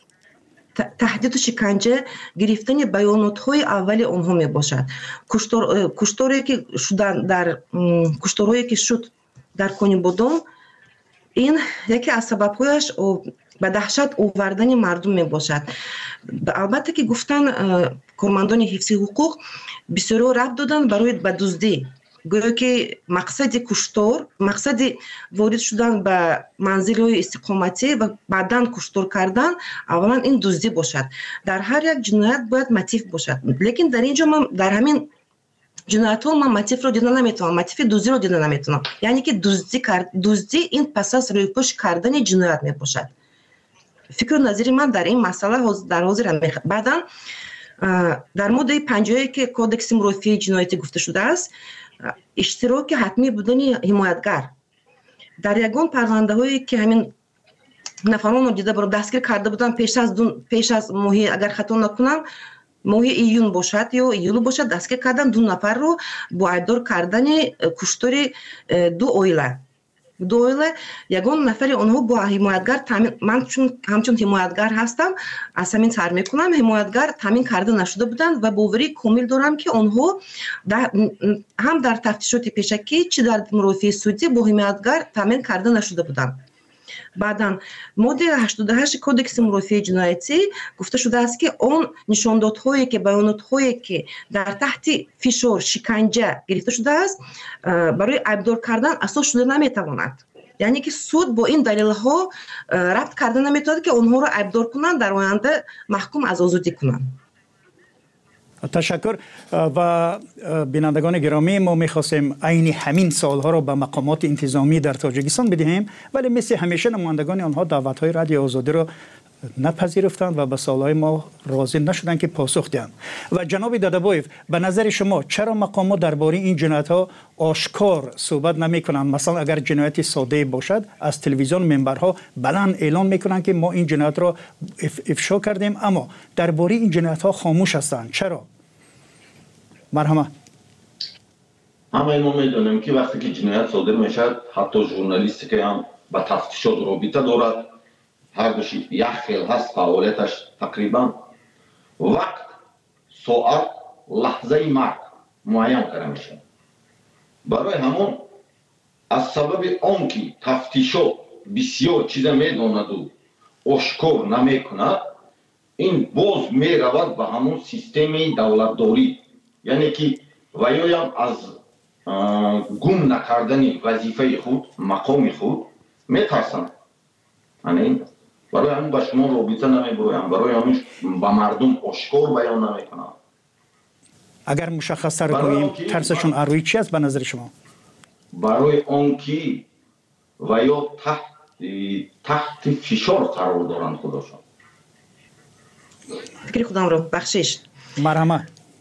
تهدید و شکنجه گرفتن بیانات های اول آنها می باشد. کشتار کشتاری که شدن در کشتارهایی که شد در کنی بودم این یکی از سبب‌هایش به دهشت آوردن مردم می باشد. البته که گفتن کارمندان حفظ حقوق بسیار ربط دادن برای به دزدی، گویا که مقصد کشتار مقصد وارد شدن به منزل‌های استقامتی و بعداً کشتار کردن اولا این دزدی باشد. در هر یک جنایت باید موتیف باشد، لیکن در اینجا من در همین جنایت ها من موتیف رو دیدن نمیتونم، موتیف دزدی رو دیدن نمیتونم. یعنی که دزدی کرد دزدی این پس از رویپوش کردن جنایت می باشد. فکر و نظری من در این مسئله در حاضر میخواد. بعداً در ماده پنجاه که کودکس معرفی جنایتی گفته شده است اشتراک حتمی بودن حمایتگر در یگان پرونده هایی که همین نفران رو دیده برای دستگیر کرده بودن پیش از دون پیش از ماهی اگر خطا نکنم ماهی ایون باشد یا ایولو باشد دستگیر کردن دو نفر رو با ایبدار کردن کشتار دو اویله دو اویله یگان نفر آنها با حمایتگر تامین من چون همچون حمایتگر هستم از همین سر میکنم حمایتگر تامین کرده نشده بودند و باوری کامل دارم که آنها هم در تفتیشات پیشکی چه در مرافع سودی با حمایتگر تامین کرده نشده بودند. بعداً ماده هشتاد و هشت کودکس مرافع جنایتی گفته شده است که آن نشاندادهایی که بیاناتهایی که در تحت فشار شکنجه گرفته شده است برای ایبدار کردن اساس شده نمیتواند. یعنی که سود با این دلیل ها ربط کردن نمیتواند که آنها را ایبدار کنند در آینده محکوم از آزادی کنند. تشکر. و بینندگان گرامی ما میخواستیم عین همین سوالها را به مقامات انتظامی در تاجیکستان بدهیم ولی مثل همیشه نمایندگان آنها دعوت‌های رادیو آزادی را نپذیرفتند و به سوالهای ما راضی نشدند که پاسخ دهند. و جناب دادابویف به نظر شما چرا مقامات درباره این جنایت‌ها آشکار صحبت نمی‌کنند؟ مثلا اگر جنایت ساده باشد از تلویزیون منبرها بلند اعلان می‌کنند که ما این جنایت را افشا کردیم اما درباره این جنایت‌ها خاموش هستند. چرا؟ مرحبا. همه ما می‌دونیم که وقتی که جنایت صادر میشد حتی ژورنالیستی که هم با تفتیشات رابطه دارد هر دوشی یک خیل هست فعالیتش تقریبا وقت ساعت لحظه مرگ معین کرده میشه. برای همون از سبب آن که تفتیشات بسیار چیز میداند و آشکار نمیکند این باز میرود به همون سیستم دولتداری، یعنی که ویایم از گم نکردن وظیفه خود مقام خود میترسند. یعنی برای همون با شما رابطه نمیبرویم، برای همون با مردم آشکار بیان نمیکنم. اگر مشخص تر کنیم ترسشون اروی چی است به نظر شما؟ برای آن که و یا تحت تحت فشار قرار دارند خودشان. فکر خودم رو بخشش مرحمه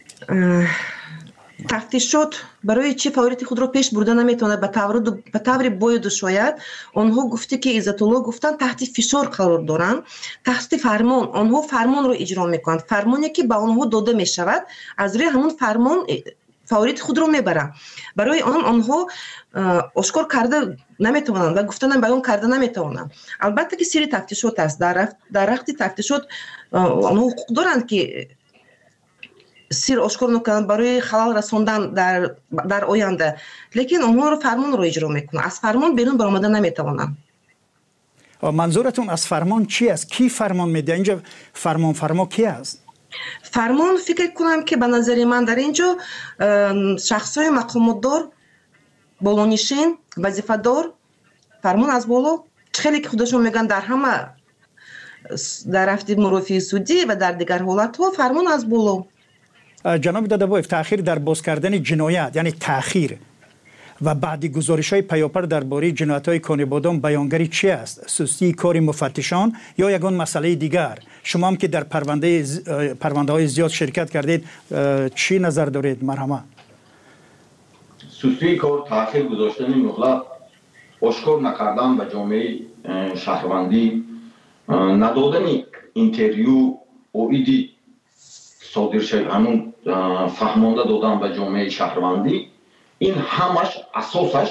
تفتیشات برای چی فعالیت خود را پیش برده نمیتونه به طور به طور باید شاید آنها گفته که عزت الله گفتن تحت فشار قرار دارن، تحت فرمان آنها فرمان رو اجرا میکنند، فرمانی که به آنها داده میشود از روی همون فرمان فعالیت خود رو میبرن. برای آن آنها آشکار کرده نمیتونند و گفتن بیان کرده نمیتونند. البته که سری تفتیشات است، در در وقت تفتیشات آنها حقوق دارند که سیر آشکار نکنند برای خلال رساندن در در آینده، لیکن آنها رو فرمان رو اجرا میکنند، از فرمان بیرون برآمده نمیتوانند. منظورتون از فرمان چی است؟ کی فرمان میده؟ اینجا فرمان فرما کی است؟ فرمان فکر کنم که به نظر من در اینجا شخصای مقامات دار، بالانشین، وظیفه دار، فرمان از بالا خیلی که خودشون میگن در همه در رفت مرافع سودی و در دیگر حالت ها فرمان از بالا. جناب دادابویف تأخیر در باز کردن جنایت یعنی تأخیر و بعدی گزارش های پیاپر درباره جنایت های کانبادان بیانگری چی است؟ سستی کار مفتشان یا یگان مسئله دیگر؟ شما هم که در پرونده پرونده های زیاد شرکت کردید چی نظر دارید؟ مرحبا. سستی کار، تأخیر گذاشتن مهلت، آشکار نکردن به جامعه شهروندی، ندادن اینترویو و ایدی صادر شد، همون فهمانده دادن به جامعه شهروندی، این همش اساسش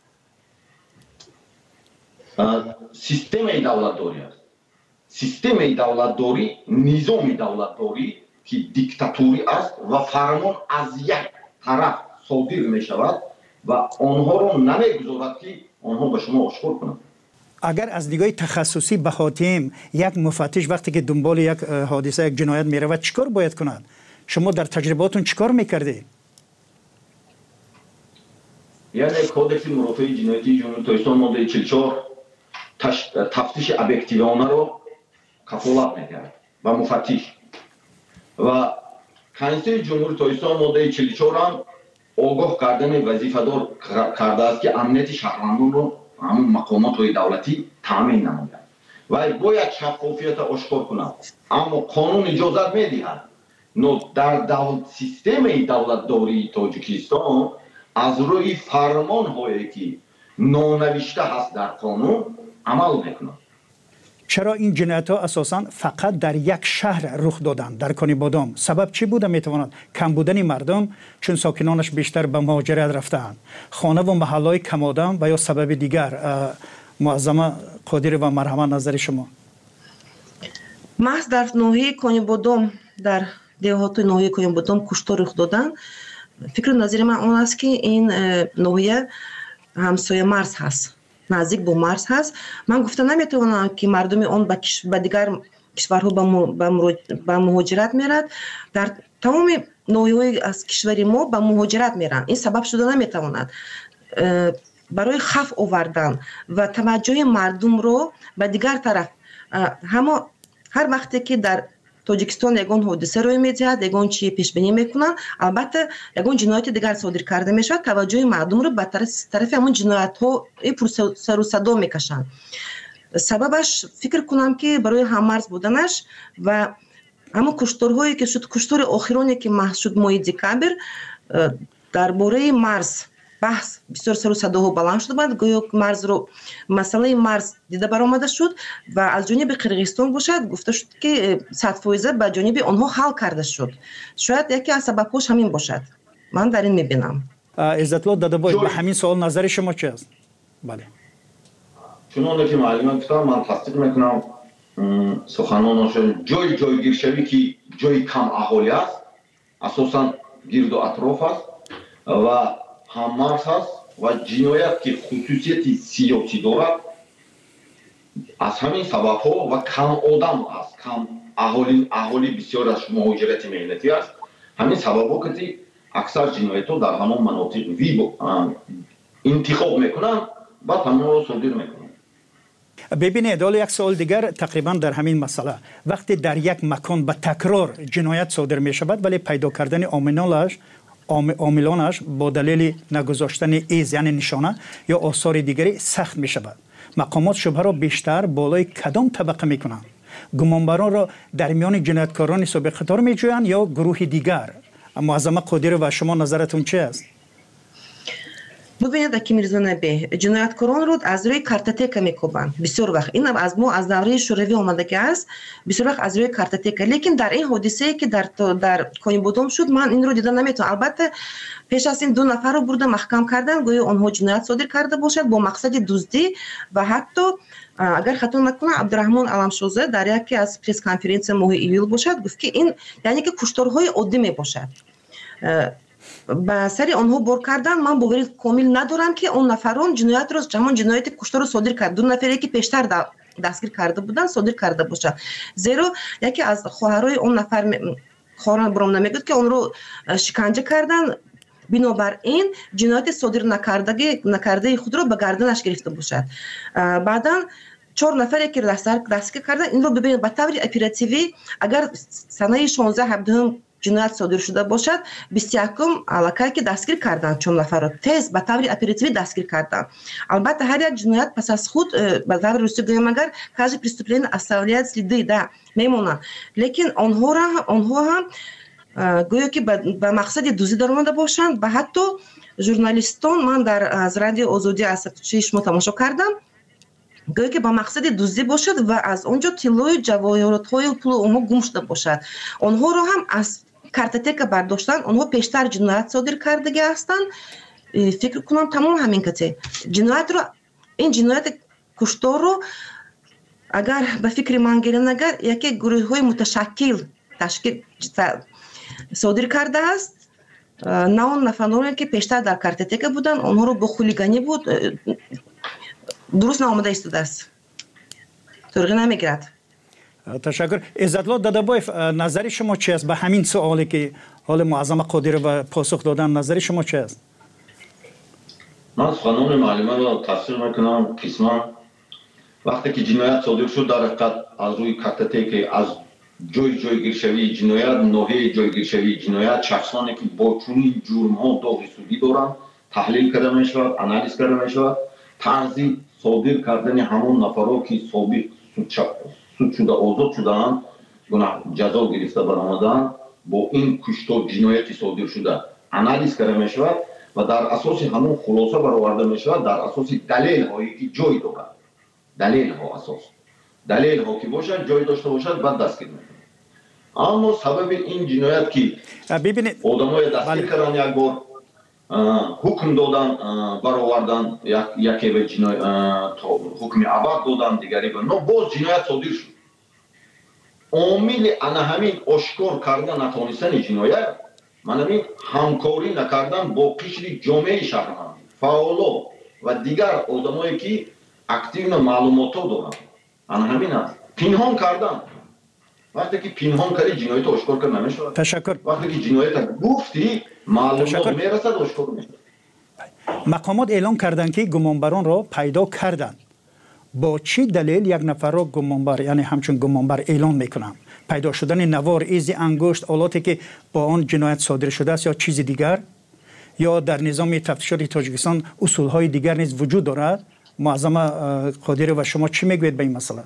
سیستم دولتداری است. سیستم دولتداری نظام دولتداری که دیکتاتوری است و فرمان از یک طرف صادر می شود و آنها را نمیگذارد که آنها به شما آشکار کنند. اگر از نگاه تخصصی به حاتم یک مفتش وقتی که دنبال یک حادثه یک جنایت می رود چیکار باید کند؟ شما در تجرباتون چیکار میکردید؟ یعنی کودکس مرافع جنایتی جمهوری تاجیکستان ماده چهل و چهار تفتیش ابیکتیوانه را کفالت میکرد و مفتش و کنستیتوسیون جمهوری تاجیکستان ماده چهل و چهار هم آگاه کردن وظیفه‌دار کرده است که امنیت شهروندان را همون مقامات های دولتی تامین نماید و باید شفافیت آشکار کند، اما قانون اجازت میدهد نو در دولت سیستم دولتداری تاجیکستان از روی فرمان هایی که نانوشته هست در قانون عمل میکنند. چرا این جنایت ها اساساً فقط در یک شهر رخ دادند، در کانیبادام؟ سبب چی بوده میتواند؟ کم بودن مردم چون ساکنانش بیشتر به مهاجرت رفتند، خانه و محلهای کم آدم و یا سبب دیگر؟ معظمه قادر و مرحمت نظر شما. محض در ناحیه کانیبادام، در دهات ناحیه کانیبادام کشتار رخ دادند. فکر نظر من اون است که این ناحیه همسایه مرز هست، نزدیک به مرز هست. من گفتم نمیتونم که مردم اون به کش... دیگر کشورها به مهاجرت میرد. در تمام ناحیه‌های از کشور ما به مهاجرت میرن. این سبب شده نمیتواند. برای خف آوردن و توجه مردم رو به دیگر طرف، همه هر وقتی که در تاجیکستان یگان حادثه روی می‌دهد، یگان چی پیش بینی میکنن، البته یگان جنایت دیگر صادر کرده میشه، توجه مردم رو به طرف همون جنایت ها پر سر و صدا میکشن. سببش فکر کنم که برای هممرز بودنش و همون کشتارهایی که شد، کشتار آخرانی که محض شد ماه دکامبر، درباره مرز بحث بسیار سر و صداها بلند شده بود. گویا مرز رو، مسئله مرز دیده برآمده شد و از جانب قرقیزستان باشد گفته شد که صد فیصد به جانب آنها حل کرده شد. شاید یکی از سبب‌هاش همین باشد. من در این میبینم. عزت‌الله دادابای، به همین سوال نظر شما چی است؟ بله. چون که معلومه گفتم، من تصدیق میکنم سخنانشون. جای جایگیر شوی که جای کم اهالی است، اساسا گرد و اطراف است و هممرز هست و جنایت که خصوصیت سیاسی دارد، از همین سبب ها و کم آدم است، کم اهالی اهالی بسیار از مهاجرت مهنتی است. همین سبب ها که اکثر جنایت ها در همون مناطق وی انتخاب میکنن و همون رو صادر میکنن. ببینید، حالا یک سوال دیگر تقریبا در همین مسئله. وقتی در یک مکان به تکرار جنایت صادر می شود ولی پیدا کردن عاملانش عاملانش با دلیل نگذاشتن ایز یعنی نشانه یا آثار دیگری سخت می شود، مقامات شبهه را بیشتر بالای کدام طبقه می کنند؟ گمانبران را در میان جنایتکاران سابق قطار می جویند یا گروه دیگر؟ معظمه قادر و شما نظرتون چه است؟ ببینید اکی میرزا نبی، جنایتکاران رو از روی کارتوتک میکوبند. بسیار وقت این از ما از دوره شوروی آمده است، بسیار وقت از روی کارتوتک. لیکن در این حادثه که در در کانیبادام شد، من این رو دیدن نمیتونم. البته پیش از این دو نفر رو برده محکم کردن، گویا آنها جنایت صادر کرده باشد با مقصد دزدی و حتی اگر خطا نکنم عبدالرحمن علمشوزه در یکی از پرس کنفرانس ماه ایویل باشد گفت که این یعنی که کشتارهای عادی می باشد. با سری آنها بر کردن، من باوری کامل ندارم که اون نفران جنایت رو چمون جنایت کشتار رو صادر کرد. دو نفری که پیشتر دستگیر کرده بودن صادر کرده باشد. زیرا یکی از خواهرای اون نفر خواهران برام نمیگه که اون رو شکنجه کردن، بنابراین جنایت صادر نکرده نکرده خود رو به گردنش گرفته باشد. بعداً چهار نفری که دستگیر کردن این رو ببینید به طور اپراتیوی اگر سنه شانزده هفدهم جنایت صادر شده باشد، بیست و یکم علاقه که دستگیر کردن چون نفر را تیز به طور اپراتیوی دستگیر کردن. البته هر یک جنایت پس از خود به طور روسی گویم اگر کاژ پرеступление оставляет следы да میمونن، لیکن آنها را آنها هم گویا که به مقصد دوزی در آمده باشند و حتی журналистон ман дар аз радио озодӣ аз сатучии шумо тамошо кардам, гӯё ки ба мақсади дуздӣ бошад ва аз он ҷо тиллою ҷавоҳиротҳои пулу онҳо гум шуда бошад. Онҳоро ҳам аз картотека бардоштан, онҳо пештар ҷиноят содир кардагӣ ҳастанд. Фикр кунам тамом ҳамин кате ҷиноятро, ин ҷинояти кушторро агар ба фикри ман гирем, агар яке гурӯҳҳои муташаккил ташкил содир кардааст, на он нафароне ки пештар дар картотека буданд, онҳоро бо хулиганӣ буд, дуруст наомада истодааст, турғӣ намегирад. ташаккур. Иззатло Дадабоев, назари шумо чи аст ба ҳамин суоле ки ҳоли Муаззама Қодирова посух додан, назари шумо чи аст? ман суханони муаллимаро тафсир мекунам. қисман вақте ки ҷиноят содир шуд, дар ҳақиқат аз рӯи картотека, аз ҷои ҷойгиршавии ҷиноят, ноҳияи ҷойгиршавии ҷиноят, шахсоне ки бо чунин ҷурмҳо доғи судӣ доранд, таҳлил карда мешавад, анализ карда мешавад. тарзи содир кардани ҳамон нафаро ки собиқ суд шуда озод шудаанд, гунаҳ ҷазо гирифта баромадаанд, бо ин куштор ҷинояти содир шуда анализ карда мешавад ва дар асоси ҳамон хулоса бароварда мешавад, дар асоси далелҳое ки ҷой дорад. далелҳо асос далелҳо ки бошад, ҷой дошта бошад, баъд дастгир мекунад. аммо сабаби ин ҷиноят ки одамое дастгир карданд, як бор ҳукм додан, баровардан, яке ба ҳукми абад додан, дигаре ба но боз ҷиноят содир шуд. омили ана ҳамин ошкор карда натонистани ҷиноят, мана ҳамин ҳамкорӣ накардан бо қишри ҷомеаи шаҳрвандӣ, фаъоло ва дигар одамое ки активно маълумотҳо доранд. ана ҳамин аст. пинҳон кардан. вақте ки пинҳон карди, ҷиноят ошкор карда намешавад. ташаккур. вақте ки ҷиноят гуфти, маълумот мерасад, ошкор мешавад. мақомот эълон карданд ки гумонбаронро пайдо карданд. бо чӣ далел як нафарро гумонбар, яъне ҳамчун гумонбар эълон мекунанд? пайдо шудани навор, изи ангушт, олоте ки бо он ҷиноят содир шудааст ё чизи дигар? ё дар низоми тафтишоти Тоҷикистон усулҳои дигар низ вуҷуд дорад? Муаззама Қодирова, шумо чӣ мегӯед ба ин масъала?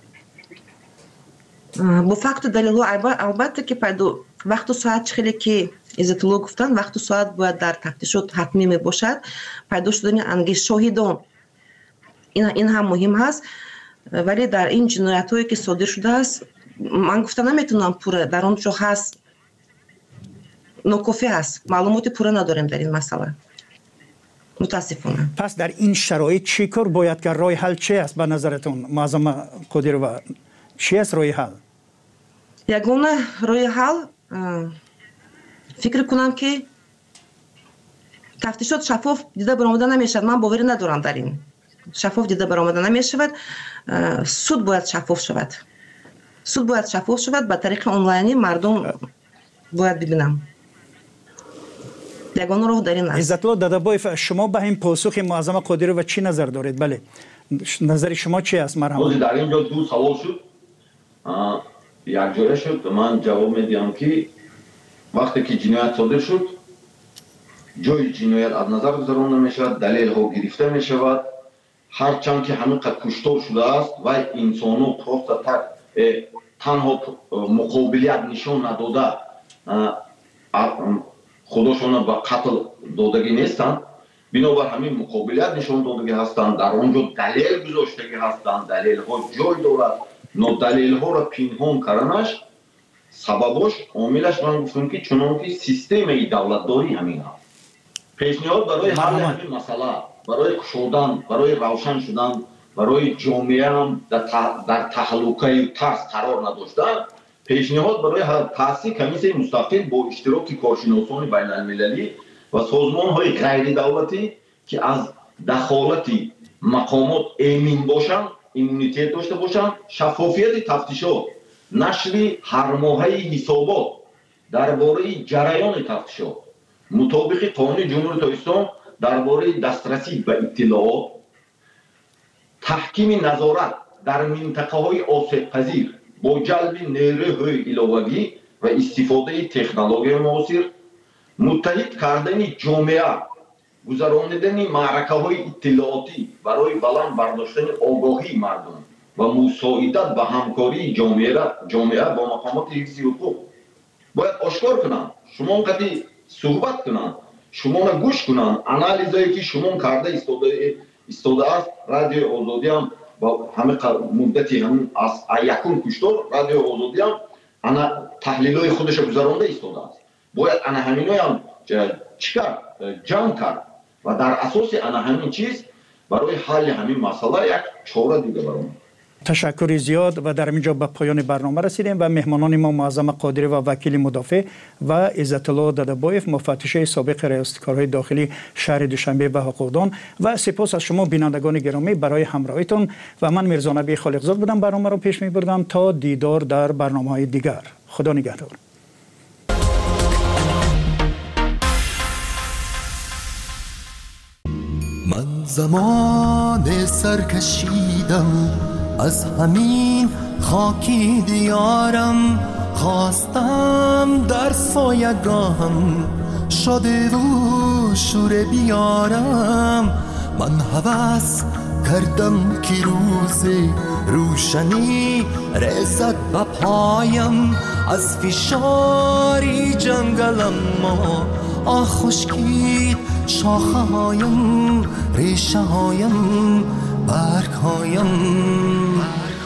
бо факту далелҳо албатта ки пайдо вақту соат хеле ки Иззатулло гуфтанд, вақту соат бояд дар тафтишот ҳатмӣ мебошад. пайдо шудани ангиш шоҳидон, ин ҳам муҳим ҳаст. вале дар ин ҷиноятҳое ки содир шудааст, ман гуфта наметавонам пурра, дар он ҷо ҳаст, нокофӣ ҳаст, маълумоти пурра надорем дар ин масъала, мутаассифона. пас дар ин шароит чӣ кор бояд кард? роҳи ҳал чи аст ба назаратон, Муаззама Қодирова? чи аст роҳи ҳал? ягона роҳи ҳал, фикр кунам ки тафтишот шаффоф дида баромада намешавад. ман боварӣ надорам дар ин. шаффоф дида баромада намешавад. суд бояд шаффоф шавад. суд бояд шаффоф шавад, ба тариқи онлайнӣ мардум бояд бибинам. ягона роҳ дар ин аст. Иззатулло Дадабоев, шумо ба ин посухи Муаззама Қодирова чӣ назар доред? бале, назари шумо чи аст? марҳамат. дар ин ҷо ду савол шуд, якҷоя шуд. ман ҷавоб медиҳам ки вақте ки ҷиноят содир шуд, ҷои ҷиноят аз назар гузаронда мешавад, далелҳо гирифта мешавад. ҳарчанд ки ҳамин қадр куштор шудааст, вай инсоно просто танҳо муқобилият нишон надода худошона ба қатл додагӣ нестанд. бинобар ҳамин муқобилият нишон додагӣ ҳастанд, дар он ҷо далел гузоштагӣ ҳастанд, далелҳо ҷой дорад, но далелҳоро пинҳон карданаш сабабош, омилаш ман гуфтам ки чунон ки системаи давлатдорӣ ҳамин аст. пешниҳод барои ҳалли ҳамин масъала, барои кушодан, барои равшан шудан, барои ҷомеаам дар таҳаллукаи тарс қарор надоштан, пешниҳод барои таъсис комиссияи мустақил бо иштироки коршиносони байналмилалӣ ва созмонҳои ғайридавлатӣ ки аз дахолати мақомот эмин бошанд, иммунитет дошта бошанд, шаффофияти тафтишот, нашри ҳармоҳаи ҳисобот дар бораи ҷараёни тафтишот, мутобиқи қонуни ҷумҳурии Тоҷикистон дар бораи дастрасӣ ба иттилоот, таҳкими назорат дар минтақаҳои осебпазир бо ҷалби нерӯҳои иловагӣ ва истифодаи технологияи муосир, муттаҳид кардани ҷомеа, гузаронидани маъракаҳои иттилоотӣ барои баланд бардоштани огоҳии мардум ва мусоидат ба ҳамкории ҷомеа бо мақомоти ҳифзи ҳуқуқ бояд ошкор кунанд. шумо он қадри суҳбат кунанд, شما را گوش کنن. انالیزایی که شما کرده ایستاده ایستاده است رادیو آزادی هم با همه مدتی هم از یکم کشتار رادیو آزادی هم انا تحلیلای خودش گذرانده ایستاده است. باید انا همینای هم چیکار جمع کرد و در اساس انا همین چیز برای حل همین مسئله یک چاره دیگه برام. تشکر زیاد و در اینجا به پایان برنامه رسیدیم و مهمانان ما معظم قادری و وکیل مدافع و عزت الله ددبایف مفتش سابق ریاست کارهای داخلی شهر دوشنبه و حقوقدان و سپاس از شما بینندگان گرامی برای همراهیتون و من میرزا نبی خالقزاد بودم. برنامه رو پیش میبردم تا دیدار در برنامه‌های دیگر. خدا نگهدار. من زمان سرکشیدم از همین خاکی دیارم، خواستم در سایگاهم شاده و شور بیارم. من هوس کردم که روز روشنی رسد به پایم، از فشاری جنگلم ما آه خشکید شاخه هایم، ریشه هایم، برگ هایم.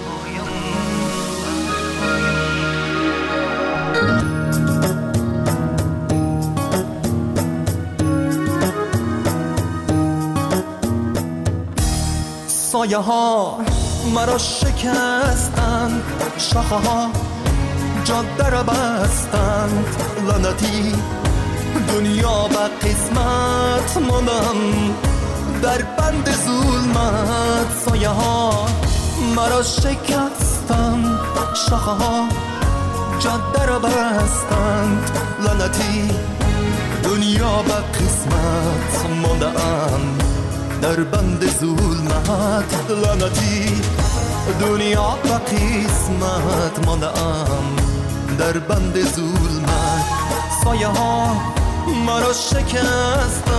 سایه ها مرا شکستند، شاخه ها جاده را بستند، لعنتی دنیا به قسمت ماندم در بند ظلمت. سایه ها مرا شکستند، شاخه ها جاده را بستند، لعنتی دنیا به قسمت ماندم در بند ظلمت. لعنتی دنیا به قسمت ماندم در بند ظلمت. سایه ها مرا شکستند.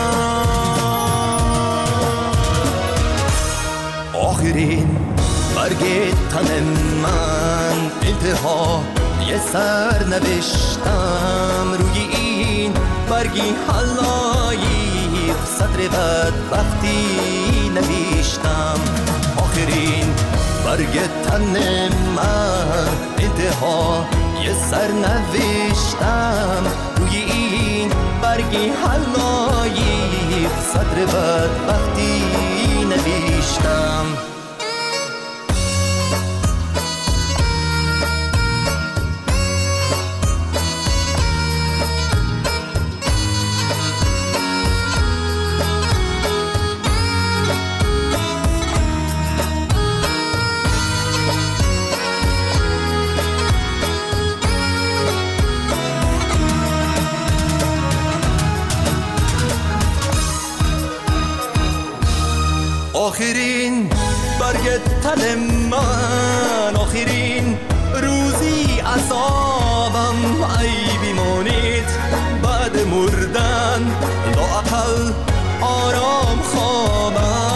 آخرین برگ تن من انتها یه سر نوشتم، روی این برگی حلایی صدر بدبختی نوشتم. آخرین برگ تن من انتها یه سر نوشتم، روی این برگی حلایی صدر بدبختی نوشتم. آخرین برگ تن من، آخرین روزی عذابم، ای بیمانید بعد مردن لااقل آرام خوابم.